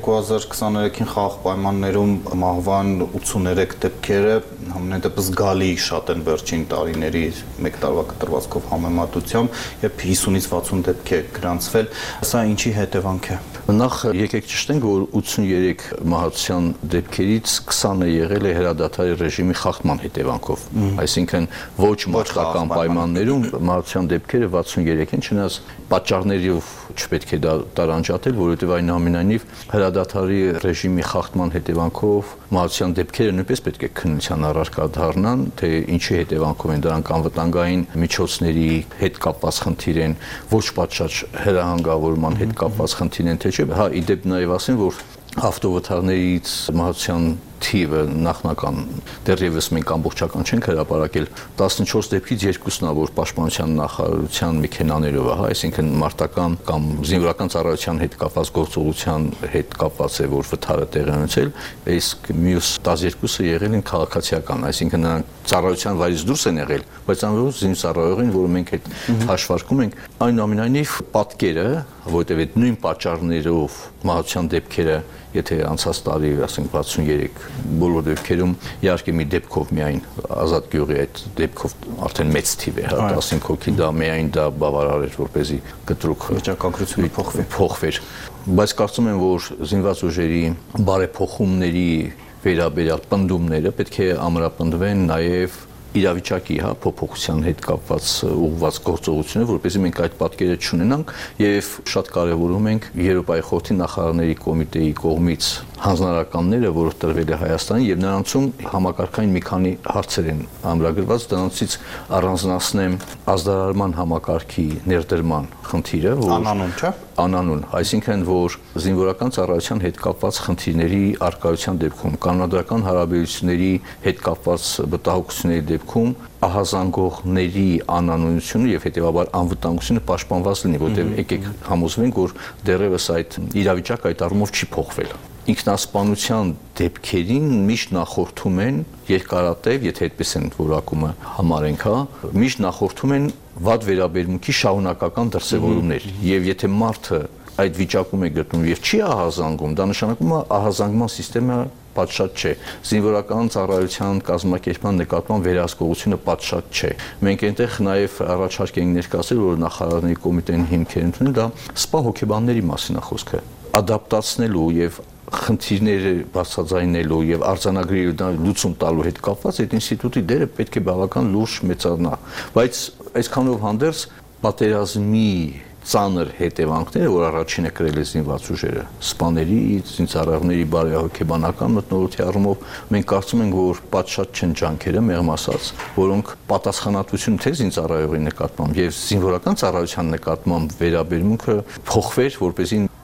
2023-ին խաղաղ պայմաններում մահվան 83 դեպքերը համենայնդեպս զգալի շատ են վերջին տարիների 1 տարվա կտրվածքով համեմատությամբ, երբ 50-ից 60 դեպք է գրանցվել, սա ինչի հետևանք է։ Նախ եկեք ճշտենք, որ 83 մահացության դեպքերից 20-ը եղել է հրադադարի ռեժիմի խախտման հետևանքով, այսինքն ոչ մարտական պայմաններում մահացության դեպքերը 63 են, չնայած պատճառներով չպետք է դա տարանջատել, որովհետև այնուամենայնիվ հրադադարի ռեժիմի խախտման հետևանքով մահացության դեպքերը նույնպես պետք է քննության առարկա դառնան, թե ինչի հետևանքով են դրանք անվտանգային միջոցների հետ կապված խնդիր են, ոչ պատշաճ հրահանգավորման հետ կապված խնդիր են, թե չէ։ Հա, իդեպ նաև ասեմ, որ ավտովթարներից մահացության թիվը նախնական դեռևս մենք ամբողջական չենք հրապարակել 14 դեպքից 2-ն է որ պաշտպանության նախարարության մեքենաներով է, այսինքն մարտական կամ զինվորական ծառայության հետ կապված գործողության հետ կապված է որ վթարը տեղի ունեցել, իսկ մյուս 12-ը եղել են քաղաքացիական, այսինքն նրանք ծառայության վայրից դուրս են եղել, բայց անվերջ զինծառայողին, որը մենք հետ հաշվարկում ենք, այնուամենայնիվ պատկերը, որտեղ այդ նույն պատճառներով մահացության դեպքերը եթե անցած տարի, ասենք 63 բոլոր դեպքերում իհարկե մի դեպքով միայն Ազատ գյուղի այդ դեպքով արդեն մեծ թիվ է, 15 հոգի դա միայն դա բավարար էր, որպեսզի կտրուկ վիճակագրությունը փոխվեր, բայց կարծում եմ, որ զինված ուժերի բարեփոխումների վերաբերյալ պնդումները պետք է ամրապնդվեն նաև իրավիճակի փոփոխության հետ կապված ուղղված գործողություններ, որպեսզի մենք այդ պատկերը չունենանք եւ շատ կարեւորում ենք Եվրոպայի խորհրդի նախարարների կոմիտեի կողմից հանձնարարականները, որը տրվել է Հայաստանին եւ նրանցում համակարգային մի քանի հարցեր են ամրագրված, դրանցից առանձնացնեմ ազդարարման համակարգի ներդրման խնդիրը, որ անանուն չէ, անանուն, այսինքն որ զինվորական ծառայության հետ կապված խնդիրների արկայության դեպքում, կանոնադրական հարաբերությունների հետ կապված վտահողությունների դեպքում ահազանգողների անանունությունը եւ հետեւաբար անվտանգությունը պաշտպանված լինի, որտեղ եկեք համոզվենք, որ դեռևս այդ իրավիճակը այդ առումով չի փոխվել։ Ինքնասպանության դեպքերին միշտ նախորդում են երկարատև, եթե այդպես են որակումը համարենք, միշտ նախորդում են վատ վերաբերմունքի շարունակական դրսևորումներ, եւ եթե մարդը այդ վիճակում է գտնվում եւ չի ահազանգում, դա նշանակում է ահազանգման համակարգը պատշաճ չէ, զինվորական ծառայության կազմակերպման նկատմամբ վերահսկողությունը պատշաճ չէ։ Մենք այնտեղ նաև առաջարկ ենք ներկայացրել, որ նախարարների կոմիտեն հիմքեր ընդունել, դա սպա հոգեբանների մասին է խոսքը, ադապտացնելու եւ խնդիրները բացատրելու եւ արձանագրելու լուծում տալու հետ կապված այդ ինստիտուտի դերը պետք է բավական լուրջ մեծանա, բայց այսքանով հանդերձ պատերազմի ծանր հետևանքները, որ առաջինը կրել է զինված ուժերը, սպաների, զինծառայողների բարեհոգեբանական մթնոլորտի առումով, մենք կարծում ենք, որ պատշաճ չեն ջանքերը, մեղմ ասած, որոնք պատասխանատվությունը թե զինծառայողի նկատմամբ եւ զինվորական ծառայության նկատմամբ վերաբերմունքը փոխվեր, որպեսզի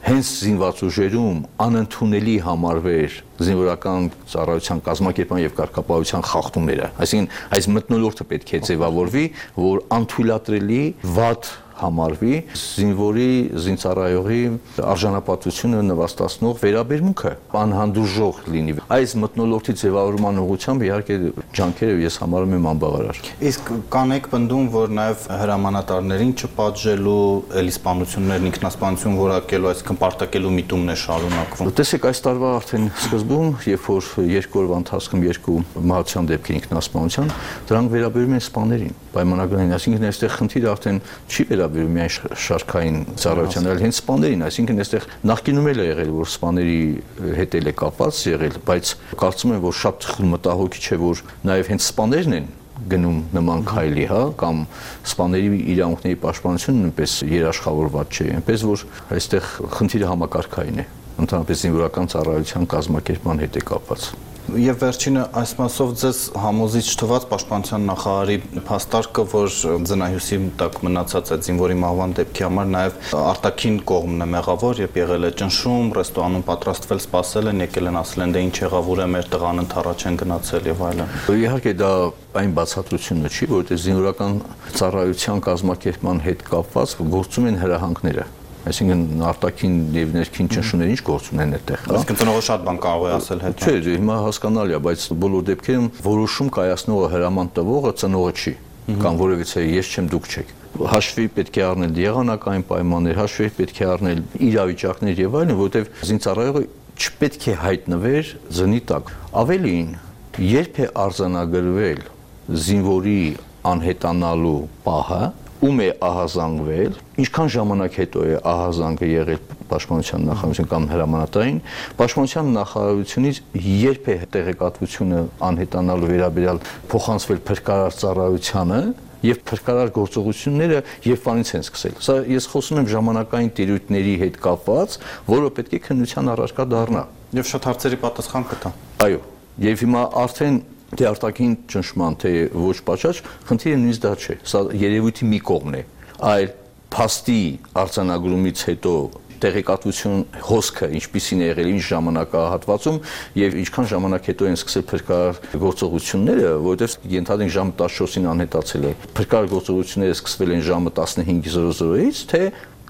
հենց զինված ուժերում անընդունելի համարվեր զինվորական ծառայության կազմակերպման եւ կարգապահության խախտումները։ Այսինքն այս մթնոլորտը պետք է ձևավորվի, որ անթույլատրելի վատ համարվի զինվորի զինծառայողի արժանապատվությունը նվաստացնող վերաբերմունքը անհանդուրժող լինի։ Այս մթնոլորտի ձևավորման ուղղությամբ իհարկե ջանքերը ես համարում եմ անբավարար։ Իսկ կանեք պնդում, որ նաև հրամանատարներին չպատժելու, էլիսպանություններն ինքնասպանություն որակելու, այսինքն պարտակելու միտումն է շարունակվում։ Տեսեք, այս տարվա արդեն սկզբում, երբ որ 2 օրվա ընթացքում 2 մահացան դեպքեր ինքնասպանության, դրանք վերաբերում են սպաներին, պայմանագրային, այսինքն այստեղ խնդիրը արդեն չի վերաբերում միայն շարքային ծառայության, այլ հենց սպաներին, այսինքն այստեղ նախկինում էլ է եղել, որ սպաների հետ էլ է կապված եղել, բայց կարծում եմ, որ շատ մտահոգիչ է, որ նաև հենց սպաներն են գնում նման քայլի, հա, կամ սպաների իրավունքների պաշտպանությունը նույնպես երաշխավորված չէ, այնպես որ այստեղ խնդիրը համակարգային է, ընդհանրապես զինվորական ծառայության կազմակերպման հետ է կապված։ Եվ վերջինը այս մասով ձեզ համոզիչ թվաց պաշտպանության նախարարի փաստարկը, որ ձնահյուսի տակ մնացած այդ զինվորի մահվան դեպքի համար նաև արտաքին կողմն է մեղավոր, երբ եղել է ճնշում, ռեստորանում պատրաստվել սպասել են, եկել են ասել են դե ինչ եղավ, ուր է մեր տղան ընդառաջ են գնացել եւ այլն։ Իհարկե դա այն բացատրությունը չի, որովհետեւ զինվորական ծառայության կազմակերպման հետ կապված գործում են հրահանգները։ Այսինքն արտաքին եւ ներքին ճնշումները ինչ գործ ունեն այդտեղ, հա։ Այսինքն ծնողը շատ բան կարող է ասել հետո։ Չէ, հիմա հասկանալի է, բայց բոլոր դեպքերում որոշում կայացնողը հրաման տվողը ծնողը չի, կամ որևիցե ես չեմ, դուք չեք։ Հաշվի պետք է առնել եղանակային պայմաններ, հաշվի պետք է առնել իրավիճակներ եւ այլն, որովհետեւ զինծառայողը չպետք է հայտնվեր զնի տակ։ Ավելին, երբ է արձանագրվել զինվորի անհետանալու պահը, ում է ահազանգվել, ինչքան ժամանակ հետո է ահազանգը եղել պաշտպանության նախարարություն կամ հրամանատարին, պաշտպանության նախարարությունից երբ է տեղեկատվությունը անհետանալու վերաբերյալ փոխանցվել փրկարար ծառայությանը եւ փրկարար գործողությունները երբանից են սկսել։ Սա ես խոսում եմ ժամանակային տիրույթների հետ կապված, որը պետք է քննության առարկա դառնա։ Եվ շատ հարցերի պատասխան կտա։ Այո, եւ հիմա արդեն թե արտաքին ճնշման, թե ոչ պատշաճ, խնդիրը նույնիսկ դա չէ։ Սա երևույթի մի կողմն է, այլ փաստի արձանագրումից հետո տեղեկատվություն հոսքը ինչպիսին է եղել, ինչ ժամանակահատվածում եւ ինչքան ժամանակ հետո են սկսել փրկարար գործողությունները, որովհետեւ ենթադրենք ժամը 14-ին անհետացել է։ Փրկարար գործողությունները սկսվել են ժամը 15:00-ից, թե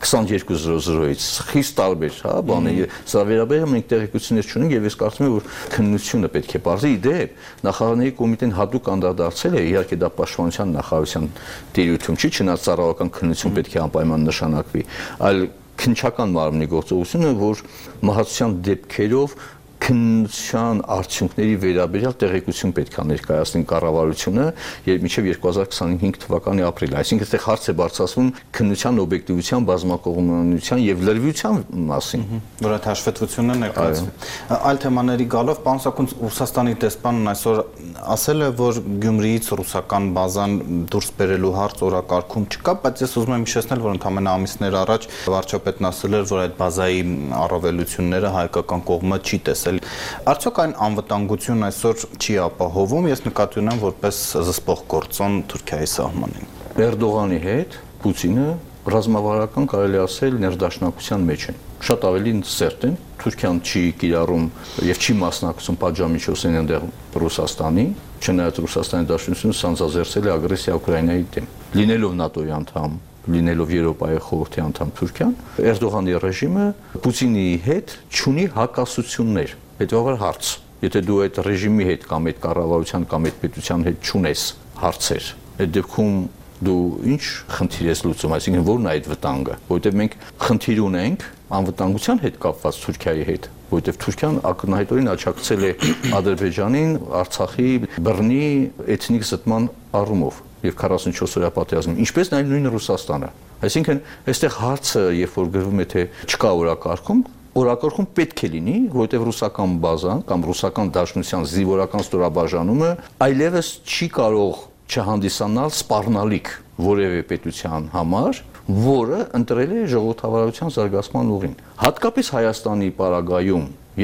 22:00-ից, խիստ տարբեր, հա, բաներ։ Սա վերաբերում մենք տեղեկություններ չունենք եւ ես կարծում եմ, որ քննությունը պետք է բարձի իդեպ նախարարների կոմիտեն հատուկ անդրադարձել է, իհարկե դա պաշտպանության նախարարության տիրույթում չի, չնայած ծառայական քննություն պետք է անպայման նշանակվի, այլ քննչական մարմնի գործողությունը, որ մահացության դեպքերով քննության արդյունքների վերաբերյալ տեղեկություն պետք է ներկայացնի կառավարությունը եւ մինչեւ 2025 թվականի ապրիլ։ Այսինքն այդտեղ հարց է բարձրացվում քննության օբյեկտիվության, բազմակողմանության եւ լրիվության մասին, որ այդ հաշվետվությունը ներկայացվի։ Այլ թեմաների գալով պարոն Սաքուն, Ռուսաստանի դեսպանն այսօր ասել է, որ Գյումրիից ռուսական բազան դուրս բերելու հարց օրակարգում չկա, բայց ես ուզում եմ հիշեցնել, որ ընդամենը ամիսներ առաջ վարչապետն ասել էր, որ այդ բազայի առավելությունները հայկական կողմը չի տեսել։ Արդյոք այն անվտանգություն այսօր չի ապահովում, ես նկատի ունեմ որպես զսպող գործոն Թուրքիայի սահմանին։ Էրդողանի հետ Պուտինը ռազմավարական կարելի ասել ներդաշնակության մեջ են։ Շատ ավելի սերտ են, Թուրքիան չի կիրառում եւ չի մասնակցում պատժամիջոցին այնտեղ Ռուսաստանի, չնայած Ռուսաստանի Դաշնությունը սանձազերծել է ագրեսիա Ուկրաինայի դեմ։ Լինելով ՆԱՏՕ-ի անդամ, լինելով Եվրոպայի խորհրդի անդամ Թուրքիան, Էրդողանի ռեժիմը Պուտինի հետ չունի հակասություններ։ Հետևաբար հարց, եթե դու այդ ռեժիմի հետ կամ այդ կառավարության կամ այդ պետության հետ չունես հարցեր, այդ դեպքում դու ինչ խնդիր ես լուծում, այսինքն որն է այդ վտանգը, որովհետև մենք խնդիր ունենք անվտանգության հետ կապված Թուրքիայի հետ, որովհետև Թուրքիան ակնհայտորեն աջակցել է Ադրբեջանին Արցախի բռնի էթնիկ զտման առումով եւ 44-օրյա պատերազմին, ինչպես նաեւ նույն Ռուսաստանը։ Այսինքն, այստեղ հարցը, երբ որ գրվում է թե չկա օրակարգում պետք է լինի, որովհետև ռուսական բազան կամ ռուսական դաշնության զինվորական ստորաբաժանումը այլևս չի կարող չհանդիսանալ սպառնալիք որևէ պետության համար, որը ընտրել է ժողովրդավարության զարգացման ուղին։ Հատկապես Հայաստանի պարագայում, երբ որ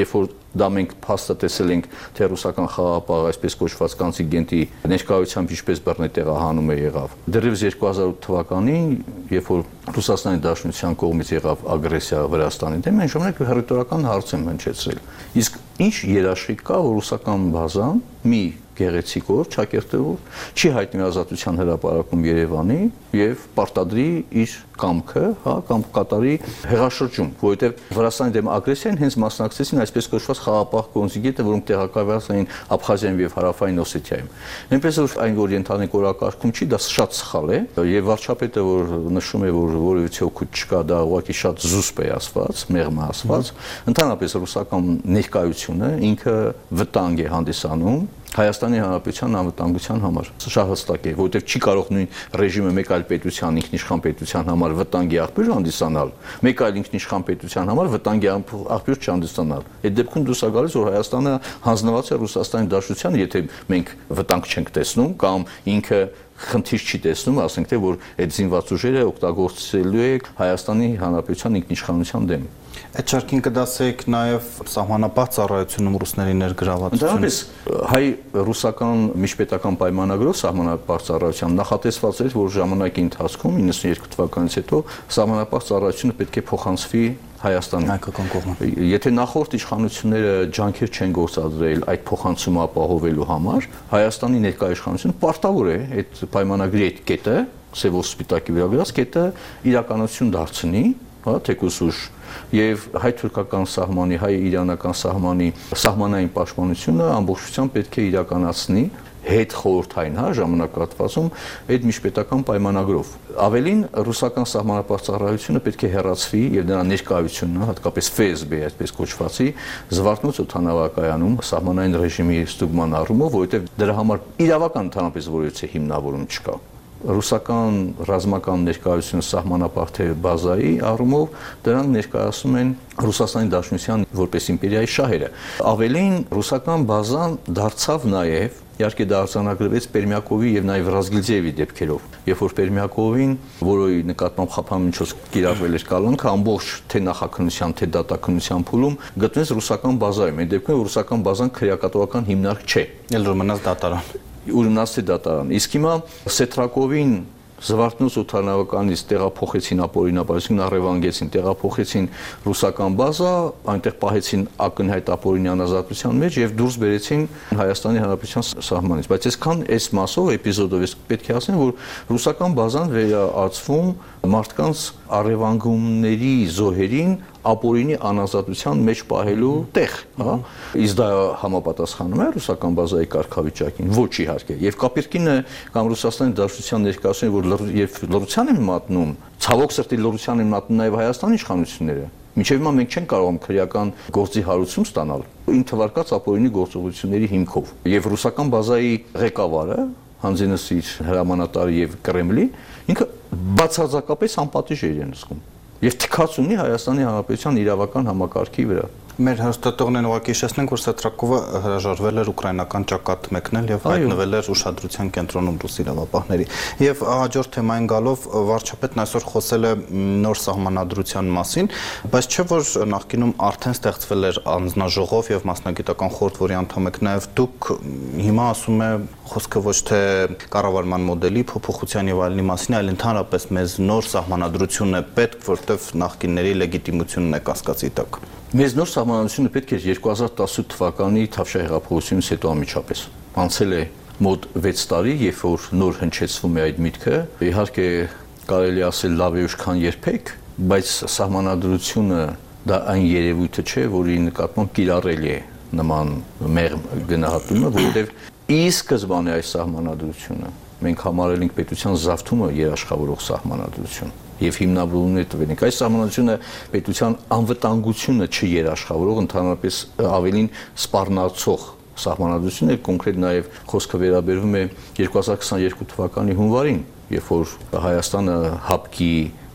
Դա մենք փաստը տեսել ենք թե ռուսական խաղապահ այսպես կոչված կոնտինգենտի ներկայությամբ ինչպես բռնի տեղահանում եղավ։ Դեռևս 2008 թվականին, երբ որ Ռուսաստանի Դաշնության կողմից եղավ ագրեսիա Վրաստանի դեմ, այն ժամանակ հռետորական հարց եմ հնչեցրել։ Իսկ ինչ երաշխիք կա, որ ռուսական բազան մի գեղեցիկ օր ճակերտելով չի հայտնի ազատության հրապարակում Երևանի եւ պարտադրի իր կամքը, կամ կատարի հեղաշրջում, որովհետեւ Վրաստանի դեմ ագրեսիային հենց մասնակցեցին այսպես կոչված խաղապահ կոնտինգենտը, որոնք տեղակայված էին Աբխազիայում եւ Հարավային Օսեթիայում։ Նույնպես որ այն որ ենթանիկ օրակարգում չի, դա շատ սխալ է եւ վարչապետը որ նշում է որ որևիցե օգուտ չկա, դա ուղղակի շատ զուսպ է ասված, մեղմ է ասված, ընդհանրապես ռուսական ներկայությունը ինքը վտանգ է հանդիսանում Հայաստանի Հանրապետության անվտանգության համար։ Շատ հստակ է, որովհետև չի կարող նույն ռեժիմը մեկ այլ պետության ինքնիշխան պետության համար վտանգի աղբյուր հանդիսանալ, մեկ այլ ինքնիշխան պետության համար վտանգի աղբյուր չհանդիսանալ։ Այդ դեպքում դուրս է գալիս, որ Հայաստանը հանձնված է Ռուսաստանի Դաշնությանը, եթե մենք վտանգ չենք տեսնում կամ ինքը խնդիր չի տեսնում, ասենք թե որ այդ զինված ուժերը օգտագործելու է Հայաստանի Հանրապետության ինքնիշխանության դեմ։ Այդ շարքին կդասեք նաև սահմանապահ ծառայությունում ռուսների ներգրավվածությունը։ Դրանից հայ-ռուսական միջպետական պայմանագրով սահմանապահ ծառայության նախատեսված էր, որ ժամանակի ընթացքում 92 թվականից հետո սահմանապահ ծառայությունը պետք է փոխանցվի Հայաստանին։ Հայկական կողմը։ Եթե նախորդ իշխանությունները ջանքեր չեն գործադրել այդ փոխանցումը ապահովելու համար, Հայաստանի ներկայ իշխանությունը պարտավոր է այդ պայմանագրի այդ կետը, սևով սպիտակի վրա գրած կետը իրականություն դարձնի, թեկուզ ուժ եւ հայ-թուրքական սահմանի, հայ-իրանական սահմանի սահմանային պաշտպանությունը ամբողջությամբ պետք է իրականացնի հետ խորհրդային, ժամանակահատվածում այդ միջպետական պայմանագրով։ Ավելին ռուսական սահմանապահ ծառայությունը պետք է հեռացվի եւ նրա ներկայությունը, հատկապես ՖՍԲ, այսպես կոչվածի, Զվարթնոց օդանավակայանում սահմանային ռեժիմի ստուգման առումով, որովհետեւ դրա համար իրավական ընդհանրապես որևիցե հիմնավորում չկա։ Ռուսական ռազմական ներկայությունը սահմանապահ թե բազայի առումով դրանք ներկայացնում են Ռուսաստանի Դաշնության որպես իմպերիայի շահերը։ Ավելին ռուսական բազան դարձավ նաև իհարկե դա արձանագրվեց Պերմյակովի եւ նաեւ Ռազգիլձեևի դեպքերով, երբ որ Պերմյակովին, որի նկատմամբ խափանմիջոց կիրառվել էր կալանքը, ամբողջ թե նախաքննության, թե դատաքննության փուլում գտնվեց ռուսական բազայում։ Այդ դեպքում ռուսական բազան քրեակատողական հիմնարկ չէ։ Էլ մնաց դատարան։ Ուրնացի դատարան։ Իսկ հիմա Սետրակովին Զվարթնոց օդանավականից տեղափոխեցին ապօրինաբար, այսինքն առևանգեցին, տեղափոխեցին ռուսական բազա, այնտեղ պահեցին ակնհայտ ապօրինի անազատության մեջ եւ դուրս բերեցին Հայաստանի Հանրապետության սահմանից։ Բայց այսքան այս մասով էպիզոդով պետք է ասեմ, որ ռուսական բազան վերածվում մարդկանց առևանգումների զոհերին ապօրինի անազատության մեջ պահելու տեղ, Իսկ դա համապատասխանում է ռուսական բազայի կարգավիճակին։ Ոչ իհարկե։ Եվ Կապիրկինը կամ Ռուսաստանի Դաշնության ներկայացուցիչը, որ երբ լռության են մատնում, ցավոք սրտի լռության են մատնում նաև Հայաստանի իշխանությունները։ Մինչև հիմա մենք չենք կարող քրեական գործի հարություն ստանալ ին թվարկած ապօրինի գործողությունների հիմքով։ Եվ ռուսական բազայի ղեկավարը հանձինս իր հրամանատարի եւ Կրեմլի ինքը բացարձակապես անպատիժ է իրեն զգում եւ թքած ունի Հայաստանի Հանրապետության իրավական համակարգի վրա։ Մեր հաստատողներն ուղղակի հիշեցնենք, որ Սետրակովը հրաժարվել էր ուկրաինական ճակատ մեկնել եւ հայտնվել էր ուշադրության կենտրոնում ռուս իրավապահների։ Եվ հաջորդ թեմային գալով վարչապետն այսօր խոսել է նոր սահմանադրության մասին, բայց չէ որ նախկինում արդեն ստեղծվել էր անձնաժողով եւ մասնագիտական խորհուրդ, որի անդամ եք նաեւ դուք, հիմա ասում է խոսքը ոչ թե կառավարման մոդելի փոփոխության եւ այլնի մասին, այլ ընդհանրապես մեզ նոր սահմանադրություն է պետք, որտեղ նախկինների լեգիտիմությունն է կասկածի տակ։ Մեզ նոր սահմանադրությունը պետք էր 2018 թվականի Թավշյա հեղափոխությունից հետո անմիջապես։ Անցել է մոտ 6 տարի, երբ որ նոր հնչեցվում է այդ միտքը։ Իհարկե կարելի ասել լավ է ուշ քան երբեք, բայց սահմանադրությունը դա այն երևույթը չէ, որի նկատմամբ կիրառելի է նման մեղմ գնահատումը, որովհետև ի սկզբանե այս սահմանադրությունը մենք համարել ենք պետության զավթումը երաշխավորող սահմանադրություն եւ հիմնավորումն է տվել ենք։ Այս սահմանադրությունը պետության անվտանգությունը չերաշխավորող, ընդհանրապես ավելին սպառնացող սահմանադրություն է, կոնկրետ նաեւ խոսքը վերաբերվում է 2022 թվականի հունվարին, երբ որ Հայաստանը ՀԱՊԿ-ի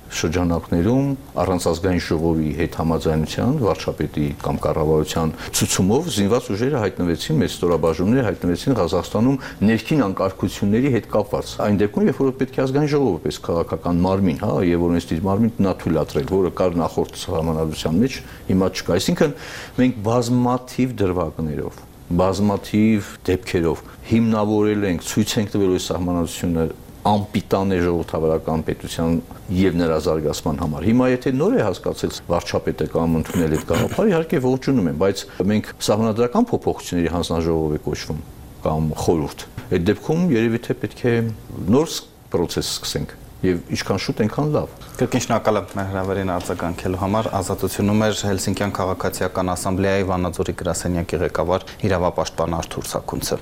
շրջանակներում առանց ազգային ժողովի հետ համաձայնության վարչապետի կամ կառավարության ցուցումով զինված ուժերը հայտնվեցին, մեծ ստորաբաժանումները հայտնվեցին Ղազախստանում ներքին անկարգությունների հետ կապված։ Այն դեպքում, երբ որ պետք է ազգային ժողովը պես քաղաքական մարմին, հա, եւ օրենսդիր մարմին նա թույլատրել, որը կար նախորդ համանadrության մեջ, հիմա չկա։ Այսինքն մենք բազմաթիվ դրվագներով, բազմաթիվ դեպքերով հիմնավորել ենք, ցույց ենք տվել այս համանadrությունը անպիտան է ժողովրդավարական պետության եւ նրա զարգացման համար։ Հիմա եթե նոր է հասկացել վարչապետը կամ ընդունել այդ գաղափարը, իհարկե ողջունում եմ, բայց մենք սահմանադրական փոփոխությունների հանձնաժողով է կոչվում կամ խորհուրդ։ Այդ դեպքում երևի թե պետք է նոր process սկսենք եւ ինչքան շուտ այնքան լավ։ Կրկին շնորհակալ եմ մեր հրավերին արձագանքելու համար։ Ազատությունում էր Հելսինկյան քաղաքացիական ասամբլեայի Վանաձորի գրասենյակի ղեկավար իրավապաշտպան Արթուր Սաքունցը։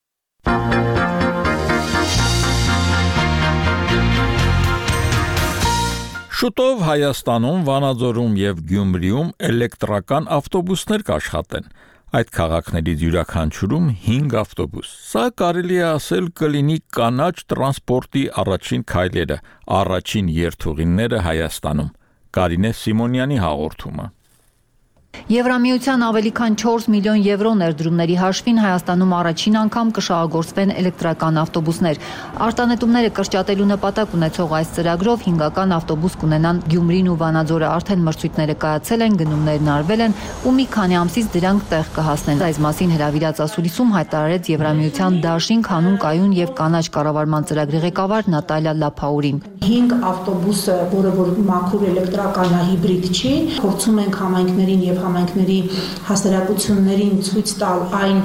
Շուտով Հայաստանում, Վանաձորում եւ Գյումրիում էլեկտրական ավտոբուսներ կաշխատեն։ Այդ քաղաքներից յուրաքանչյուրում 5 ավտոբուս։ Սա կարելի է ասել կլինի կանաչ տրանսպորտի առաջին քայլերը, առաջին երթուղիները Հայաստանում։ Կարինե Սիմոնյանի հաղորդումը։ Եվրամիության ավելի քան 4 միլիոն եվրո ներդրումների հաշվին Հայաստանում առաջին անգամ կշահագործվեն էլեկտրական ավտոբուսներ։ Արտանետումները կրճատելու նպատակ ունեցող այս ծրագրով 5-ական ավտոբուս կունենան Գյումրին ու Վանաձորը, արդեն մրցույթները կայացել են, գնումներն արվել են ու մի քանի ամսից դրանք տեղ կհասնեն։ Այս մասին հրավիրած ասուլիսում հայտարարեց Եվրամիության Դաշինք հանուն կայուն եւ կանաչ կառավարման ծրագրի ղեկավար Նատալիա Լափաուրին։ 5 ավտոբուսը, որը մաքուր էլեկտրական է, հիբրիդ չի, փորձում ենք համայնքներին եւ համայնքների հասարակություններին ցույց տալ այն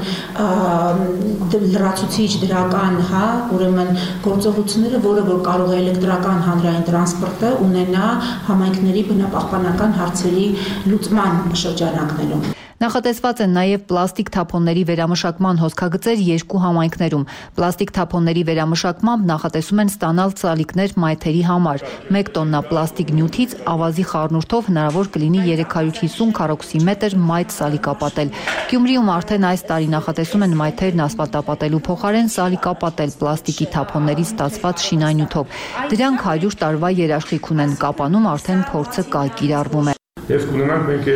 լրացուցիչ դրական, ուրեմն գործողությունները, որը որ կարող է էլեկտրական հանրային տրանսպորտը ունենա համայնքների բնապահպանական հարցերի լուծման շրջանակներում։ Նախատեսված են նաև պլաստիկ թափոնների վերամշակման հոսքագծեր 2 համայնքներում։ Պլաստիկ թափոնների վերամշակմամբ նախատեսում են ստանալ ծալիկներ մայթերի համար։ 1 տոննա պլաստիկ նյութից ավազի խառնուրդով հնարավոր կլինի 350 քառակուսի մայթ սալիկապատել։ Գյումրիում արդեն այս տարի նախատեսում են մայթերն ասֆալտապատելու փոխարեն սալիկապատել պլաստիկի թափոններից ստացված շինանյութով։ Դրանք 100 տարվա երաշխիք ունեն, կապանում արդեն փորձը կիրառվում է։ Եվ կունենանք մենք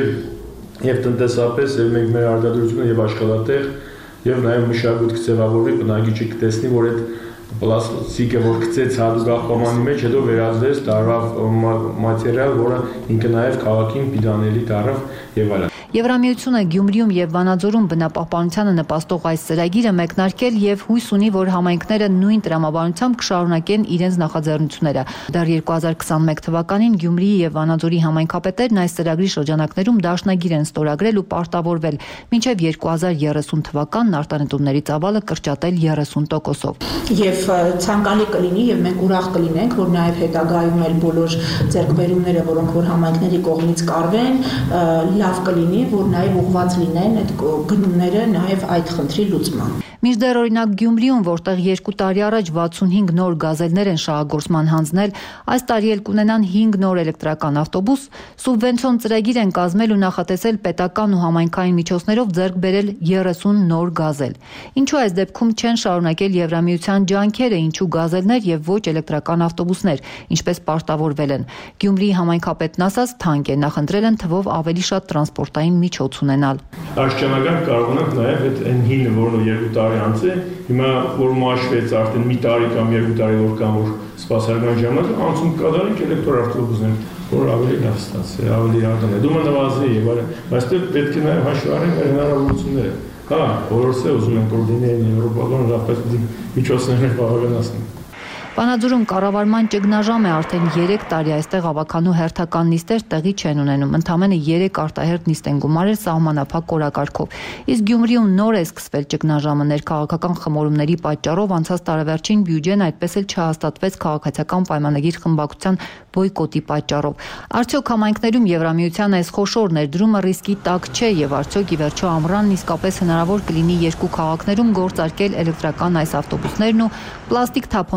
եւ տնտեսապես եւ մենք մեր արտադրությունը եւ աշխատատեղ եւ նաեւ մշակույթ կձևավորվի, բնակիչը կտեսնի, որ այդ պլաստիկը որ գցեց հատուկախոմանի մեջ, հետո վերածվեց դարավ մատերիալ, որը ինքը նաեւ քաղաքին պիտանելի դարավ եւ այլն։ Եվրամիությունը Գյումրիում եւ Վանաձորում բնապահպանությանը նպաստող այս ծրագիրը մեկնարկել եւ հույս ունի, որ համայնքները նույն տրամաբանությամբ կշարունակեն իրենց նախաձեռնությունները։ Դեռ 2021 թվականին Գյումրիի եւ Վանաձորի համայնքապետերն այս ծրագրի շրջանակներում դաշնագիր են ստորագրել ու պարտավորվել մինչեւ 2030 թվականն արտանետումների ծավալը կրճատել 30%-ով։ Եվ ցանկալի կլինի եւ մենք ուրախ կլինենք, որ նաեւ հետագայում էլ բոլոր ձեռքբերումները, որոնք որ համայնքների կողմից կարվեն, լավ կլինի, որ նաև ուղղված լինեն այդ գնումները նաև այդ խնդրի լուծման։ Մինչդեռ օրինակ Գյումրիում, որտեղ 2 տարի առաջ 65 նոր գազելներ են շահագործման հանձնել, այս տարի էլ կունենան 5 նոր էլեկտրական ավտոբուս, սուբվենցիոն ծրագիր են կազմել ու նախատեսել պետական ու համայնքային միջոցներով ձեռք բերել 30 նոր գազել։ Ինչու այս դեպքում չեն շարունակել Եվրամիության ջանքերը, ինչու գազելներ եւ ոչ էլեկտրական ավտոբուսներ, ինչպես պարտավորվել են։ Գյումրիի համայնքապետն ասաց, թանկ է, նախընտրել են թվով ավելի շատ տրանսպորտային միջոց ունենալ։ Աշճանական կարող ունենք նաև այդ հինը, որը 2 տարի անց է, հիմա որ մաշվեց արդեն մի տարի կամ 2 տարի որ կամ որ սպասարկման ժամանակ անցում կատարենք էլեկտրոավտոբուսներ, որ ավելի լավ ստացի, ավելի արտադրումը նվազի եւ այլն, բայց դե պետք է նաև հաշվի առնենք մեր հնարավորությունները։ Որոշ է ուզում ենք որ լինեն եվրոպական ռապետ միջոցներ բավականացնեն։ Վանաձորում կառավարման ճգնաժամ է արդեն 3 տարի, այստեղ ավականու հերթական նիստեր տեղի չեն ունենում, ընդամենը 3 արտահերթ նիստ են գումարել սահմանափակ օրակարգով։ Իսկ Գյումրիում նոր է սկսվել ճգնաժամը, ներքաղաքական խմորումների պատճառով անցած տարեվերջին բյուջեն այդպես էլ չհաստատվեց քաղաքացիական պայմանագիր խմբակցության բոյկոտի պատճառով։ Արդյոք համայնքներում Եվրամիության այս խոշոր ներդրումը ռիսկի տակ չէ եւ արդյոք ի վերջո ամռանն իսկապես հնարավոր կլինի 2 քաղաքներում գործարկել էլեկտրական այս ավտոբուսներն ու պլաստիկ թափոններով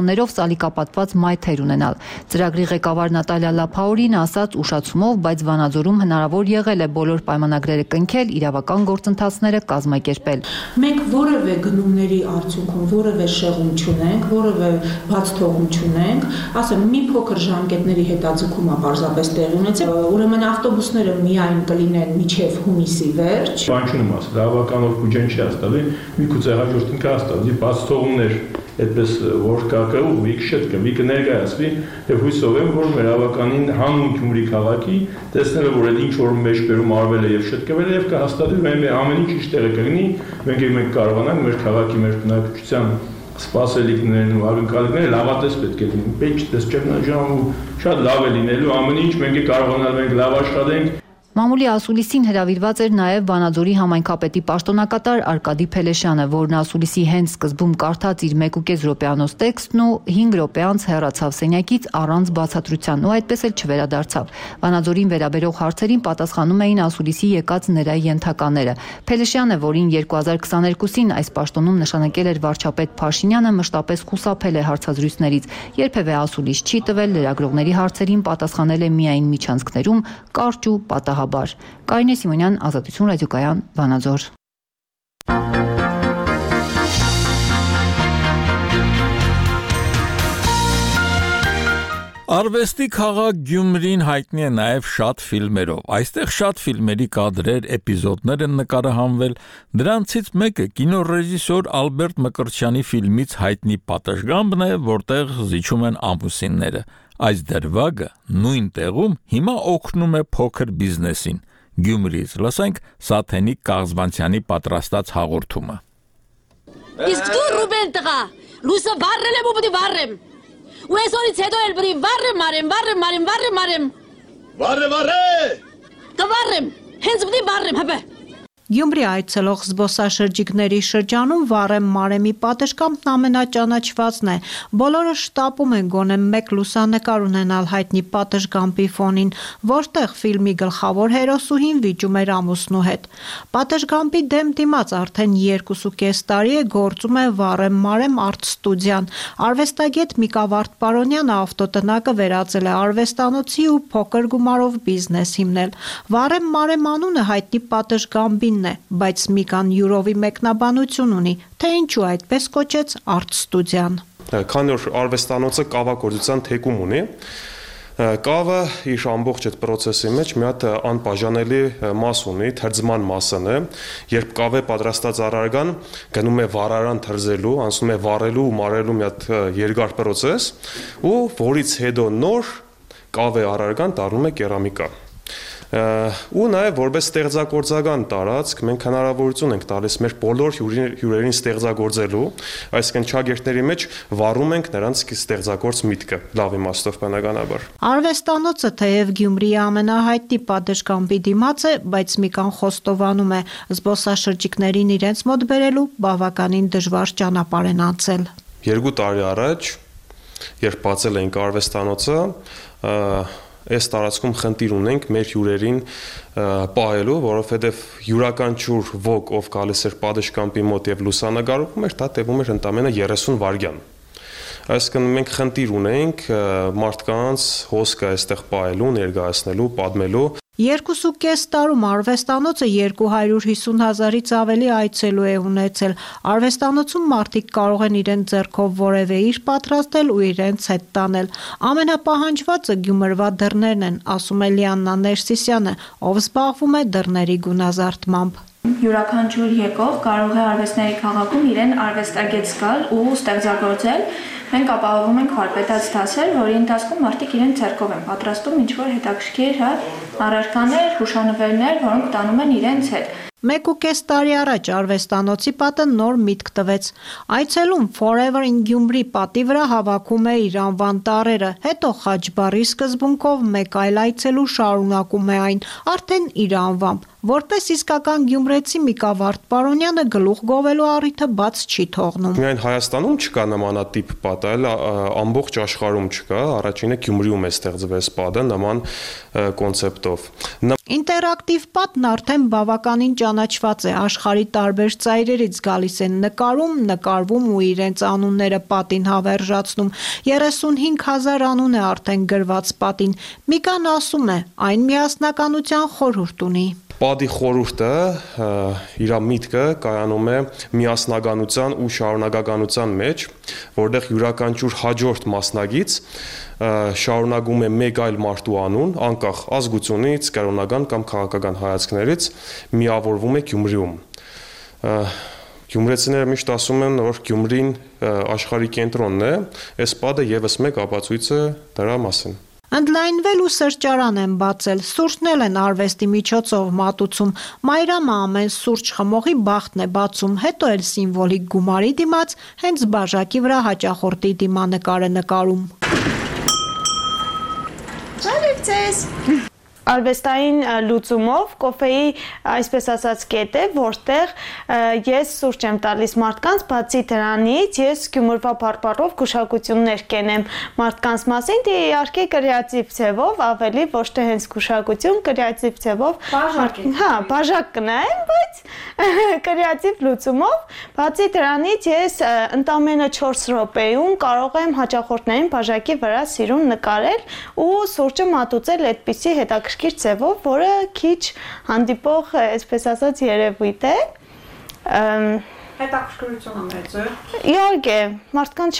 սալիկապատված մայթեր ունենալ։ Ծրագրի ղեկավար Նատալիա Լափաուրին ասաց ուշացումով, բայց Վանաձորում հնարավոր եղել է բոլոր պայմանագրերը կնքել, իրավական գործընթացները կազմակերպել։ Մենք որևէ գնումների արդյունքում որևէ շեղում չունենք, որևէ բաց թողում չունենք, ասեմ, մի փոքր ժամկետների հետաձգումը պարզապես տեղի ունեցել, ուրեմն ավտոբուսները միայն կլինեն մինչև հունիսի վերջ։ Բան չունեմ ասել, հավական որ քուջեն չի աստալի, մի քուծե հաջորդին կա աստալի, բաց թողումներ այդպես որ կա ու իքշետ մի կներկայացվի եւ հույսով եմ որ մեր հավականին հանուն Գյումրի քաղաքի տեսնելով որ այդ ինչ որ մեջ բերում արվել է եւ շտկվել է եւ կհաստատի որ ամեն ինչ իր տեղը կգնի մենք կարողանանք մեր քաղաքի մեր բնակչության սպասելիքներն ու ակնկալիքները լավատես պետք է լինեն պետք է ճգնաժամ ու շատ լավ է լինելու ամեն ինչ մենք կարողանալ մենք լավ աշխատենք Մամուլի ասուլիսին հրավիրված էր նաև Վանաձորի համայնքապետի պաշտոնակատար Արկադի Փելեշյանը, որն ասուլիսի հենց սկզբում կարդաց իր 1.5 րոպեանոց տեքստն ու 5 րոպե անց հեռացավ սենյակից առանց բացատրության ու այդպես էլ չվերադարձավ։ Վանաձորին վերաբերող հարցերին պատասխանում էին ասուլիսի եկած նրա ենթակաները։ Փելեշյանը, որին 2022-ին այս պաշտոնում նշանակել էր վարչապետ Փաշինյանը, մշտապես խուսափել է հարցազրույցներից։ Երբևէ ասուլիս չի տվել, լրագրողների հարցերին պատասխանել է միայն միջանցքներում, կարճ ու պատահաբար։ Կարինե Սիմոնյան, Ազատություն ռադիոկայան, Վանաձոր։ Արվեստի քաղաք Գյումրին հայտնի է նաև շատ ֆիլմերով։ Այստեղ շատ ֆիլմերի կադրեր, էպիզոդներ են նկարահանվել։ Դրանցից մեկը կինոռեժիսոր Ալբերտ Մկրտչյանի ֆիլմից հայտնի պատշգամբն է, որտեղ զիջում են ամուսինները։ Այս դրվագը նույն տեղում հիմա օգնում է փոքր բիզնեսին։ Գյումրիից լսենք Սաթենիկ Կաղզբանցյանի պատրաստած հաղորդումը։ Իսկ դու Ռուբեն տղա, լույսը վառել եմ ու պիտի վառեմ։ Ու այսօրից հետո էլ պիտի վառեմ։ Վառե։ Կվառեմ, հենց պիտի վառեմ, հապա։ Գյումրի այցելող զբոսաշրջիկների շրջանում Վառեմ Մարեմի պատշգամբն ամենաճանաչվածն է։ Բոլորը շտապում են գոնե մեկ լուսանկար ունենալ հայտնի պատշգամբի ֆոնին, որտեղ ֆիլմի գլխավոր հերոսուհին վիճում էր ամուսնու հետ։ Պատշգամբի դեմ դիմաց արդեն 2.5 տարի է գործում է Վառեմ Մարեմ արտ ստուդիան։ Արվեստագետ Միկավարդ Պարոնյանը ավտոտնակը վերածել է արվեստանոցի ու փոքր գումարով բիզնես հիմնել։ Վառեմ Մարեմ անունը հայտնի պատշգամբի բայց Միկան յուրովի մեկնաբանություն ունի, թե ինչու այդպես կոչեց արտ ստուդիան։ Քանի որ արվեստանոցը կավագործության թեկում ունի, կավը իր ամբողջ այդ process-ի մեջ մի հատ անբաժանելի մաս ունի, թրձման մասն է, երբ կավե պատրաստած առարգան գնում է վառարան թրձելու, անցնում է վառելու ու մարելու մի հատ երկար process, ու որից հետո նոր կավե առարգան դառնում է կերամիկա։ Ու նաև որպես ստեղծագործական տարածք մենք հնարավորություն ենք տալիս մեր բոլոր հյուրերին ստեղծագործելու, այսինքն ճագերտների մեջ վառում ենք նրանց ստեղծագործ միտքը, լավ իմաստով բնականաբար։ Արվեստանոցը թեև Գյումրիի ամենահայտնի պատշգամբի դիմաց է, բայց Միկան խոստովանում է, զբոսաշրջիկներին իրենց մոտ բերելու բավականին դժվար ճանապարհ են անցել։ 2 տարի առաջ, երբ բացել էինք արվեստանոցը, այս տարածքում խնդիր ունենք մեր հյուրերին պահելու, որովհետև յուրաքանչյուր ոք, ով գալիս էր պատշգամբի մոտ եւ լուսանկարում էր, դա տևում էր ընդամենը 30 վայրկյան։ Այսինքն մենք խնդիր ունենք մարդկանց հոսքը այստեղ պահելու, ներկայացնելու, պատմելու։ 2.5 տարում արվեստանոցը 250,000-ից ավելի այցելու է ունեցել։ Արվեստանոցում մարդիկ կարող են իրենց ձեռքով որևէ իր պատրաստել ու իրենց հետ տանել։ Ամենապահանջվածը Գյումրվա դռներն են, ասում է Լիաննա Ներսիսյանը, ով զբաղվում է դռների գունազարդմամբ։ Յուրաքանչյուր եկող կարող է արվեստների քաղաքում իրեն արվեստագետ զգալ ու ստեղծագործել։ Մենք ապահովում ենք վարպետաց դասեր, որի ընթացքում մարդիկ իրենց ձեռքով են պատրաստում ինչ-որ հետաքրքիր առարկաներ, հուշանվերներ, որոնք տանում են իրենց հետ։ 1.5 տարի առաջ արվեստանոցի պատը նոր միտք տվեց։ Այցելում Forever in Gyumri պատի վրա հավաքում է իր անվան տառերը, հետո Խաչբարի սկզբունքով մեկ այլ այցելու շարունակում է այն, արդեն իր անվամբ։ Որպես իսկական գյումրեցի Միկավարդ Պարոնյանը գլուխ գովելու առիթը բաց չի թողնում։ Միայն Հայաստանում չկա նմանատիպ պատ, այլ ամբողջ աշխարհում չկա, առաջինը Գյումրիում է ստեղծվեց պատը, նման կոնցեպտ շերտով։ Ինտերակտիվ պատն արդեն բավականին ճանաչված է, աշխարհի տարբեր ծայրերից գալիս են նկարվում ու իրենց անունները պատին հավերժացնում։ 35,000 անուն է արդեն գրված պատին։ Միկան ասում է, այն միասնականության խորհուրդ ունի։ Պատի խորհուրդը իր միտքը կայանում է միասնականության ու շարունակականության մեջ, որտեղ յուրաքանչյուր հաջորդ մասնագից շարունակում է մեկ այլ մարդու անուն, անկախ ազգությունից, կրոնական կամ քաղաքական հայացքներից, միավորվում է Գյումրիում։ Գյումրեցիները միշտ ասում են, որ Գյումրին աշխարհի կենտրոնն է, այս պատը եւս մեկ ապացույց է դրա մասին։ Ընդլայնվել ու սրճարան են բացել, սուրճն են արվեստի միջոցով մատուցում, Մայրամը ամեն սուրճ խմողի բախտն է բացում, հետո էլ սիմվոլիկ գումարի դիմաց հենց բաժակի վրա հաճախորդի դիմանկար է նկարում։ Բարև ձեզ։ Արվեստային լուծումով կոֆեի այսպես ասած կետ է, որտեղ ես սուրճ եմ տալիս մարդկանց, բացի դրանից ես գյումրվա բարբառով գուշակություններ կենեմ մարդկանց մասին, դե իհարկե կրեատիվ ձևով, ավելի ոչ թե հենց գուշակություն, կրեատիվ ձևով, բաժակ կնայեմ, բայց կրեատիվ լուծումով, բացի դրանից ես ընդամենը 4 րոպեում կարող եմ հաճախորդներին բաժակի վրա սիրուն նկարել ու սուրճը մատուցել այդպիսի հետաքրքիր ձևով, որը քիչ հանդիպող, այսպես ասած, երևույթ է։ Հետաքրքրությունը մեծ է։ Իհարկե, մարդկանց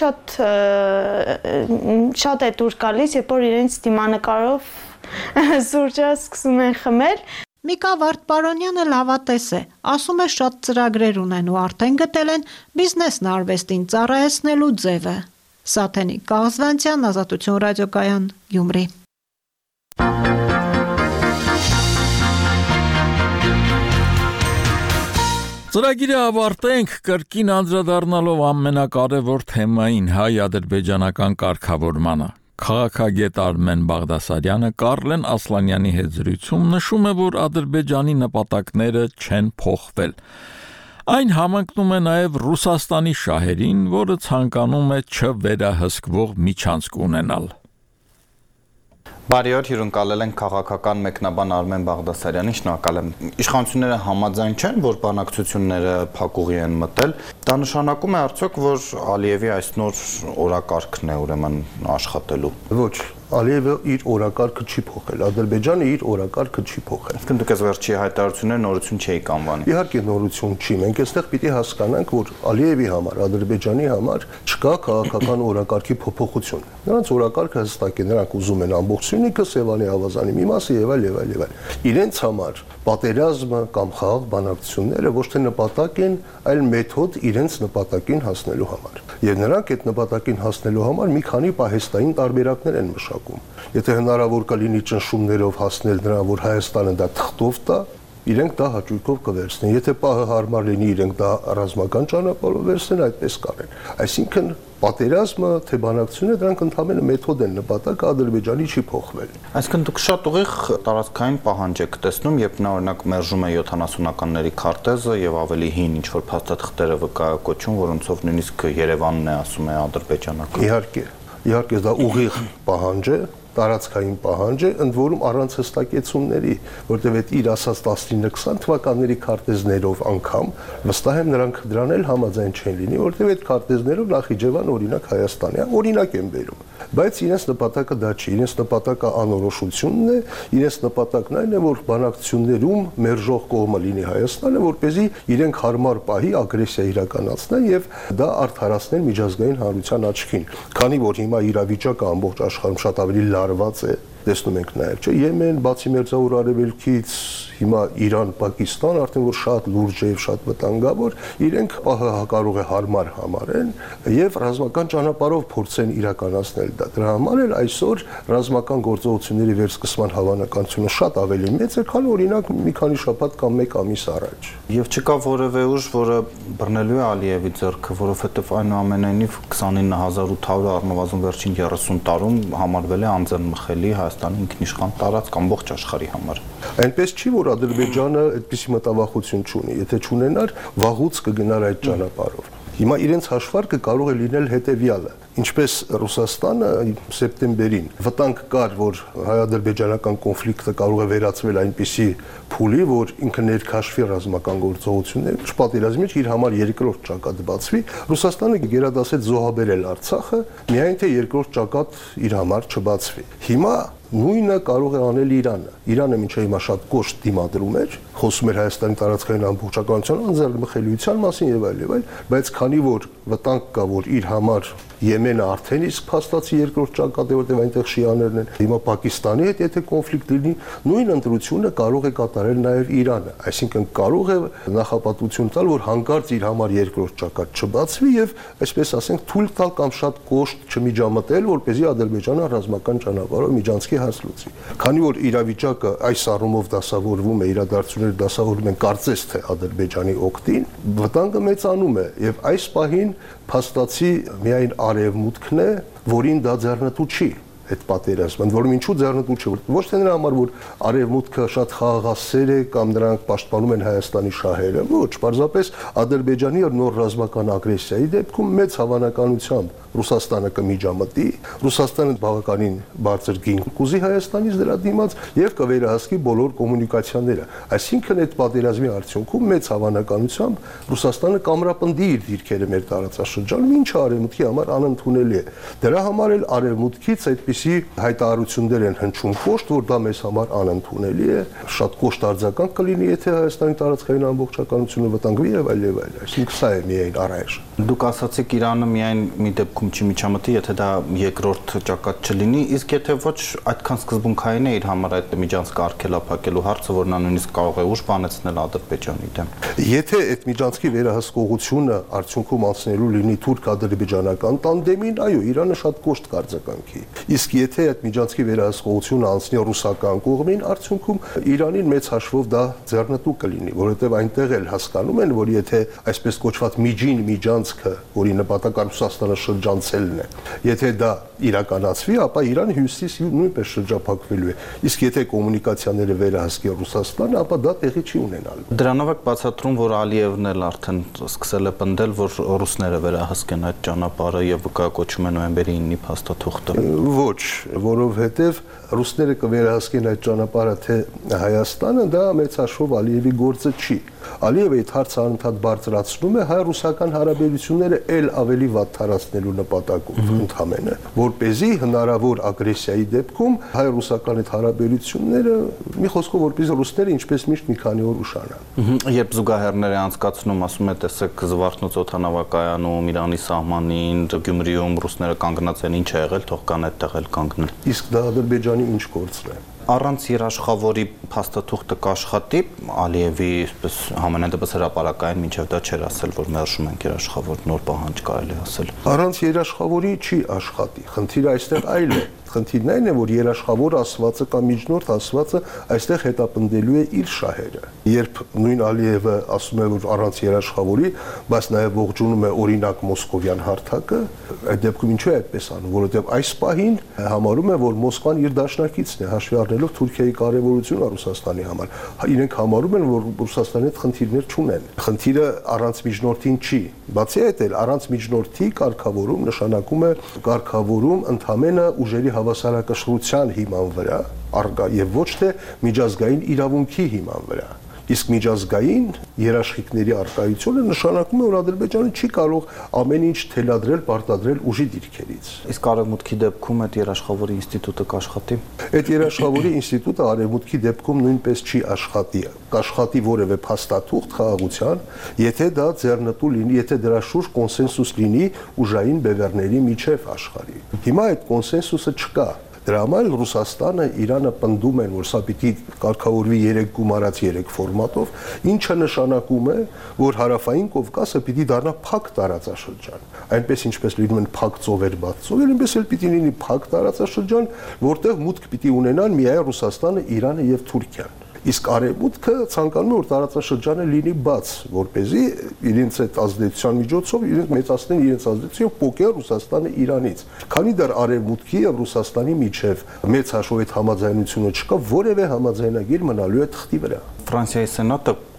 շատ է դուր գալիս, երբ որ իրենց դիմանկարով սուրճը սկսում են խմել։ Միկա Վարդպարոնյանը լավատես է, ասում է շատ ծրագրեր ունեն ու արդեն գտել են բիզնեսն արվեստին ծառայեցնելու ձևը։ Սաթենիկ Կաղզվանցյան, Ազատություն ռադիոկայան, Գյումրի։ Ծրագիրը ավարտենք կրկին անդրադառնալով ամենակարևոր թեմային հայ-ադրբեջանական կարգավորմանը։ Քաղաքագետ Արմեն Բաղդասարյանը Կարլեն Ասլանյանի հետ զրույցում նշում է, որ Ադրբեջանի նպատակները չեն փոխվել։ Այն համընկնում է նաև Ռուսաստանի շահերին, որը ցանկանում է չվերահսկվող միջանցք ունենալ։ Բարի օր, հյուրընկալել ենք քաղաքական մեկնաբան Արմեն Բաղդասարյանին, շնորհակալ եմ։ Իշխանությունները համաձայն չեն, որ բանակցությունները փակուղի են մտել։ Դա նշանակում է արդյոք, որ Ալիևի այս նոր օրակարգն է ուրեմն աշխատելու։ Ոչ, Ալիևը իր օրակարգը չի փոխել, Ադրբեջանը իր օրակարգը չի փոխել։ Իսկ դուք այս վերջի հայտարարությունները նորություն չէիք անվանի։ Իհարկե նորություն չի, մենք այստեղ պիտի հասկանանք, որ Ալիևի համար, Ադրբեջանի համար չկա քաղաքական օրակարգի փոփոխություն։ Նրանց օրակարգը հստակ է, նրանք ուզում են ամբողջությունիկը Սևանի ավազանի մի մասը եւ այլ։ Իրենց համար պատերազմը կամ խաղաղ բանակցությունները ոչ թե նպատակ են, այլ մեթոդ իրենց նպատակին հասնելու համար։ Եվ նրանք այդ նպատակին հասնելու համար մի քանի պահեստային տարբերակներ են մշակում։ Եթե հնարավոր կլինի ճնշումներով հասնել նրան, որ Հայաստանը դա թղթով տա, իրենք դա հաճույքով կվերցնեն։ Եթե պահը հարմար լինի, իրենք դա ռազմական ճանապարհով վերցնեն, այդպես կարեն։ Այսինքն պատերազմը թե բանակցությունը դրանք ընդհանրապես մեթոդ են, նպատակը Ադրբեջանի չի փոխվել։ Այսինքն դուք շատ ուղիղ տարածքային պահանջ եք տեսնում, երբ նա օրինակ մերժում է 70-ականների քարտեզը եւ ավելի հին ինչ որ փաստաթղթերը վկայակոչում, որոնցով նույնիսկ Երևանն է ասում է ադրբեջանական։ Իհարկե դա ուղիղ պահանջ է, տարածքային պահանջ է, ընդ որում առանց հստակեցումների, որտեղ այդ իր ասած 19-20 թվականների քարտեզներով անգամ վստահ եմ նրանք դրան էլ համաձայն չեն լինի, որտեղ այդ քարտեզներով Նախիջևան օրինակ Հայաստանի օրինակ են բերում, բայց իրենց նպատակը դա չի, իրենց նպատակը անորոշությունն է, իրենց նպատակն այն է, որ բանակցություններում մերժող կողմը լինի Հայաստանը, որպեսզի իրենք հարմար պահի ագրեսիա իրականացնեն եւ դա արդարացնեն միջազգային հանրության աչքին, քանի որ հիմա իրավիճակը ամբողջ աշխարհում շատ ավելի լարված է, տեսնում ենք նաև, չէ, Եմեն, բացի Մերձավոր Արևելքից, հիմա Իրան, Պակիստան, արդեն որ շատ լուրջ է եւ շատ վտանգավոր, իրենք պահը կարող է հարմար համարեն եւ ռազմական ճանապարհով փորձեն իրականացնել դա։ Դրա համար էլ այսօր ռազմական գործողությունների վերսկսման հավանականությունը շատ ավելի մեծ է, քան օրինակ մի քանի շաբաթ կամ մեկ ամիս առաջ։ Եվ չկա որևէ ուժ, որը բռնելու է Ալիևի ձեռքը, որովհետեւ այնուամենայնիվ 29800 առնվազն վերջին 30 տարում համարվել է անձնմխելի Հայաստանի ինքնիշխան տարածք ամբողջ աշխարհի համար։ Այնպես չի, որ Ադրբեջանը այդպիսի մտավախություն չունի, եթե չունենար, վաղուց կգնար այդ ճանապարհով։ Հիմա իրենց հաշվարկը կարող է լինել հետևյալը. ինչպես Ռուսաստանը սեպտեմբերին վտանգ կար, որ հայ-ադրբեջանական կոնֆլիկտը կարող է վերածվել այնպիսի փուլի, որ ինքը ներքաշվի ռազմական գործողություններ, չպատերազմի իր համար երկրորդ ճակատ բացվի, Ռուսաստանը գերադասեց զոհաբերել Արցախը, միայն թե երկրորդ ճակատ իր համար չբացվի։ Հիմա նույնը կարող է անել Իրանը։ Իրանը մինչև հիմա շատ կոշտ դիմադրում էր, խոսում էր Հայաստանի տարածքային ամբողջականության անձեռնմխելիության մասին եւ այլ, բայց քանի որ վտանգ կա, որ իր համար Եմենը արդեն իսկ փաստացի երկրորդ ճակատ է, որտեղ այնտեղ շիաներն են, հիմա Պակիստանի հետ եթե կոնֆլիկտ լինի, նույն ընտրությունը կարող է կատարել նաեւ Իրանը, այսինքն կարող է նախապատվություն տալ, որ հանկարծ իր համար երկրորդ ճակատ չբացվի եւ այսպես ասենք թույլ տալ կամ շատ կոշտ չմիջամտել, որպեսզի Ադրբեջանը ռազմական ճանապարհով միջանցքի հարց լուծի։ Քանի որ իրավիճակը այս առումով դասավորվում է, իրադարձությունները դասավորվում են կարծես թե Ադրբեջանի օգտին, վտանգը մեծանում է եւ այս պահին փաստացի միայն արևմուտքն է, որին դա ձեռնտու չի այդ պատերազմը, որում ինչու ձեռնտու չի, ոչ թե նրա համար, որ արևմուտքը շատ խաղաղասեր է կամ նրանք պաշտպանում են Հայաստանի շահերը, ոչ, պարզապես Ադրբեջանի նոր ռազմական ագրեսիայի դեպքում մեծ հավանականությամբ Ռուսաստանը կմիջամտի, Ռուսաստանը բավականին բարձր գին կուզի Հայաստանից դրա դիմաց եւ կվերահսկի բոլոր կոմունիկացիաները։ Այսինքն այդ պատերազմի արդյունքում մեծ հավանականությամբ Ռուսաստանը կամրապնդի իր դիրքերը մեր տարածաշրջանում, ինչը արևմուտքի համար անընդունելի է։ Դրա համար էլ արևմուտքից այդպիսի հայտարարություններ են հնչում կոշտ, որ դա մեզ համար անընդունելի է, շատ կոշտ արձագանք կլինի, եթե Հայաստանի տարածքային ամբողջականությունը վտանգվի եւ այլ եւ այլ։ Այսինքն սա է միայն առայժմ։ Դուք ասացիք Իրանը միայն մի դեպքում չմիջամտի, եթե դա երկրորդ ճակատ չլինի, իսկ եթե ոչ, այդքան սկզբունքային է իր համար այդ միջանցքը արգելափակելու հարցը, որ նա նույնիսկ կարող է ուժ բանեցնել Ադրբեջանի դեմ։ Եթե այդ միջանցքի վերահսկողությունը արդյունքում անցնելու լինի թուրք-ադրբեջանական տանդեմին, այո, Իրանը շատ կոշտ կարձականքի։ Իսկ եթե այդ միջանցքի վերահսկողությունը անցնի ռուսական կողմին, արդյունքում Իրանին մեծ հաշվով դա ձեռնտու կլինի, որովհետև այնտեղ էլ հասկանում են, որ եթե այսպես կոչված միջին միջանցքը, որի նպատակը Ռուսաստանը շրջանցելն է, եթե դա իրականացվի, ապա Իրանը հյուսիս նույնպես շրջափակվելու է։ Իսկ եթե կոմունիկացիաները վերահսկի Ռուսաստանը, ապա դա տեղի չի ունենալու։ Դրանով է բացատրում, որ Ալիևն էլ արդեն սկսել է պնդել, որ ռուսները վերահսկեն այդ ճանապարհը եւ վկայակոչում է նոյեմբերի 9-ի փաստաթուղթը։ Ոչ, որովհետեւ ռուսները կվերահսկեն այդ ճանապարհը թե Հայաստանը, դա մեծ հաշվով Ալիևի գործը չի։ Ալիևը այդ հարցը անընդհատ բարձրացնում է հայ-ռուսական հարաբերությունները ել ավելի վատ թարացնելու նպատակով ընդհանրապես, որպեսզի հնարավոր ագրեսիայի դեպքում հայ-ռուսական այդ հարաբերությունները մի խոսքով որպեսզի ռուսները ինչպես միշտ մի քանի օր ուշանան։ Երբ զուգահեռներ է անցկացնում, ասում է, տեսեք, Զվարթնոց օդանավակայանում, Իրանի սահմանին, Գյումրիում ռուսները կանգնած են, ինչ է եղել, թող կան այդտեղ էլ կանգնեն։ Իսկ դա Ադրբեջանի ինչ գործն է։ Առանց երաշխավորի փաստաթուղթը կաշխատի Ալիևի այսպես համենայն դեպս հրապարակային մինչև դա չէր ասել, որ մերժում ենք երաշխավոր, նոր պահանջ կարելի ասել։ Առանց երաշխավորի չի աշխատի։ Խնդիրը այստեղ այլ է։ Խնդիրն այն է, որ երաշխավոր ասվածը կամ միջնորդ ասվածը այստեղ հետապնդելու է իր շահերը։ Երբ նույն Ալիևը ասում է, որ առանց երաշխավորի, բայց նաև ողջունում է օրինակ Մոսկովյան հարթակը, այդ դեպքում ինչու է այդպես անում, որովհետև այս պահին համարում է, որ Մոսկվան իր դաշնակիցն է, հաշվի առնելով Թուրքիայի կարևորությունը Ռուսաստանի համար։ Իրենք համարում են, որ Ռուսաստանի հետ խնդիրներ չունեն։ Խնդիրը առանց միջնորդին չի։ Բացի այդ, առանց միջնորդի կարգավորում նշանակում է կարգավորում ընդհանրապես ուժերի հավասարակշռության հիման վրա, առկա եւ ոչ թե միջազգային իրավունքի հիման վրա։ Իսկ միջազգային երաշխիքների առկայությունը նշանակում է, որ Ադրբեջանը չի կարող ամեն ինչ թելադրել, պարտադրել ուժի դիրքերից։ Իսկ Արևմուտքի դեպքում այդ երաշխավորի ինստիտուտը կաշխատի։ Այդ երաշխավորի ինստիտուտը Արևմուտքի դեպքում նույնպես չի աշխատի։ Կաշխատի որևէ փաստաթուղթ խաղաղության, եթե դա ձեռնտու լինի, եթե դրա շուրջ կոնսենսուս լինի ուժային բևեռների միջև աշխարհի։ Հիմա այդ կոնսենսուսը չկա։ Դրա համար Ռուսաստանը, Իրանը պնդում են, որ սա պիտի կարգավորվի 3 գումարած 3 ֆորմատով, ինչը նշանակում է, որ հարավային Կովկասը պիտի դառնա փակ տարածաշրջան։ Այնպես ինչպես լինում են փակ ծովեր, բաց ծովեր, այնպես էլ պիտի լինի փակ տարածաշրջան, որտեղ մուտք պիտի ունենան միայն Ռուսաստանը, Իրանը եւ Թուրքիան։ Իսկ Արևմուտքը ցանկանում է, որ տարածաշրջանը լինի բաց, որպեսզի իրենց այդ ազդեցության միջոցով իրենք մեծացնեն իրենց ազդեցությունը փոկել Ռուսաստանը Իրանից։ Քանի դեռ Արևմուտքի եւ Ռուսաստանի միջև մեծ հաշվով այդ համաձայնությունը չկա, որևէ համաձայնագիր մնալու է թղթի վրա։ Ֆրանսիայի սենատը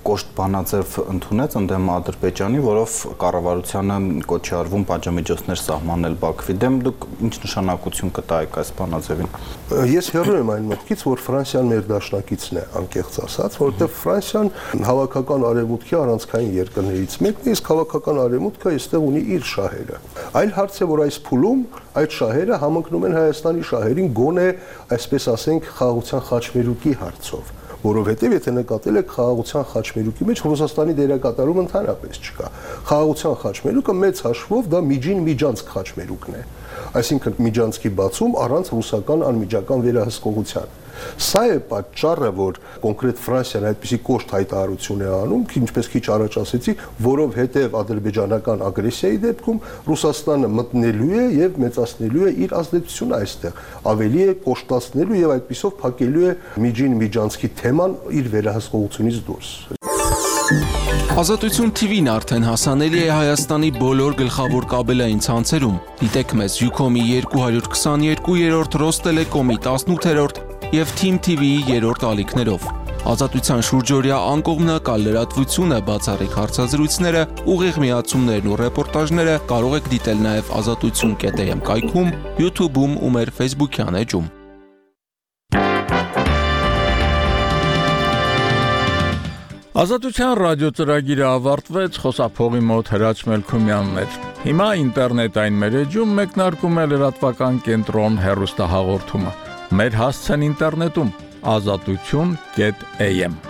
կոշտ բանաձև ընդունեց ընդդեմ Ադրբեջանի, որով կառավարությանը կոչ է արվում պատժամիջոցներ սահմանել Բաքվի դեմ, դուք ինչ նշանակություն կտայիք այս բանաձևին։ Ես հեռու եմ այն մտքից, որ Ֆրանսիան մեր դաշնակիցն է, անկեղծ ասած, որովհետև Ֆրանսիան հավաքական արևմուտքի առանցքային երկրներից մեկն է, իսկ հավաքական արևմուտքը այստեղ ունի իր շահերը։ Այլ հարց է, որ այս փուլում այդ շահերը համընկնում են Հայաստանի շահերին գոնե, այսպես ասենք, խաղաղության խաչմերուկի հարցով, որովհետև եթե նկատել եք խաղաղության խաչմերուկի մեջ Ռուսաստանի դերակատարում ընդհանրապես չկա։ Խաղաղության խաչմերուկը մեծ հաշվով դա միջանցք խաչմերուկն է, այսինքն միջանցքի բացում առանց ռուսական անմիջական վերահսկողության։ Սա է պատճառը, որ կոնկրետ Ֆրանսիան այդպիսի կոշտ հայտարարություն է անում, ինչպես քիչ առաջ ասեցի, որովհետև ադրբեջանական ագրեսիայի դեպքում Ռուսաստանը մտնելու է եւ մեծացնելու է իր ազդեցությունը այստեղ, ավելի է կոշտացնելու եւ այդպիսով փակելու է միջանցքի թեման իր վերահսկողությունից դուրս։ Ազատություն TV-ն արդեն հասանելի է Հայաստանի բոլոր գլխավոր կաբելային ցանցերում։ Դիտեք մեզ Ucom-ի 222-րդ, Ռոստելեկոմի 18-րդ և Team TV-ի 3-րդ ալիքներով։ Ազատության շուրջօրյա անկողմնակալ լրատվությունը, բացառիկ հարցազրույցները, ուղիղ միացումներն ու ռեպորտաժները կարող եք դիտել նաև azatutsun.am կայքում, YouTube-ում ու մեր Facebook-յան էջում։ Ազատության ռադիո ծրագիրը ավարտվեց, խոսափողի մոտ Հրաչ Մելքումյանն էր։ Հիմա ինտերնետային մեր էջում մեկնարկում է լրատվական կենտրոն հեռուստահաղորդումը։ Մեր հասցեն ինտերնետում azatutsun.am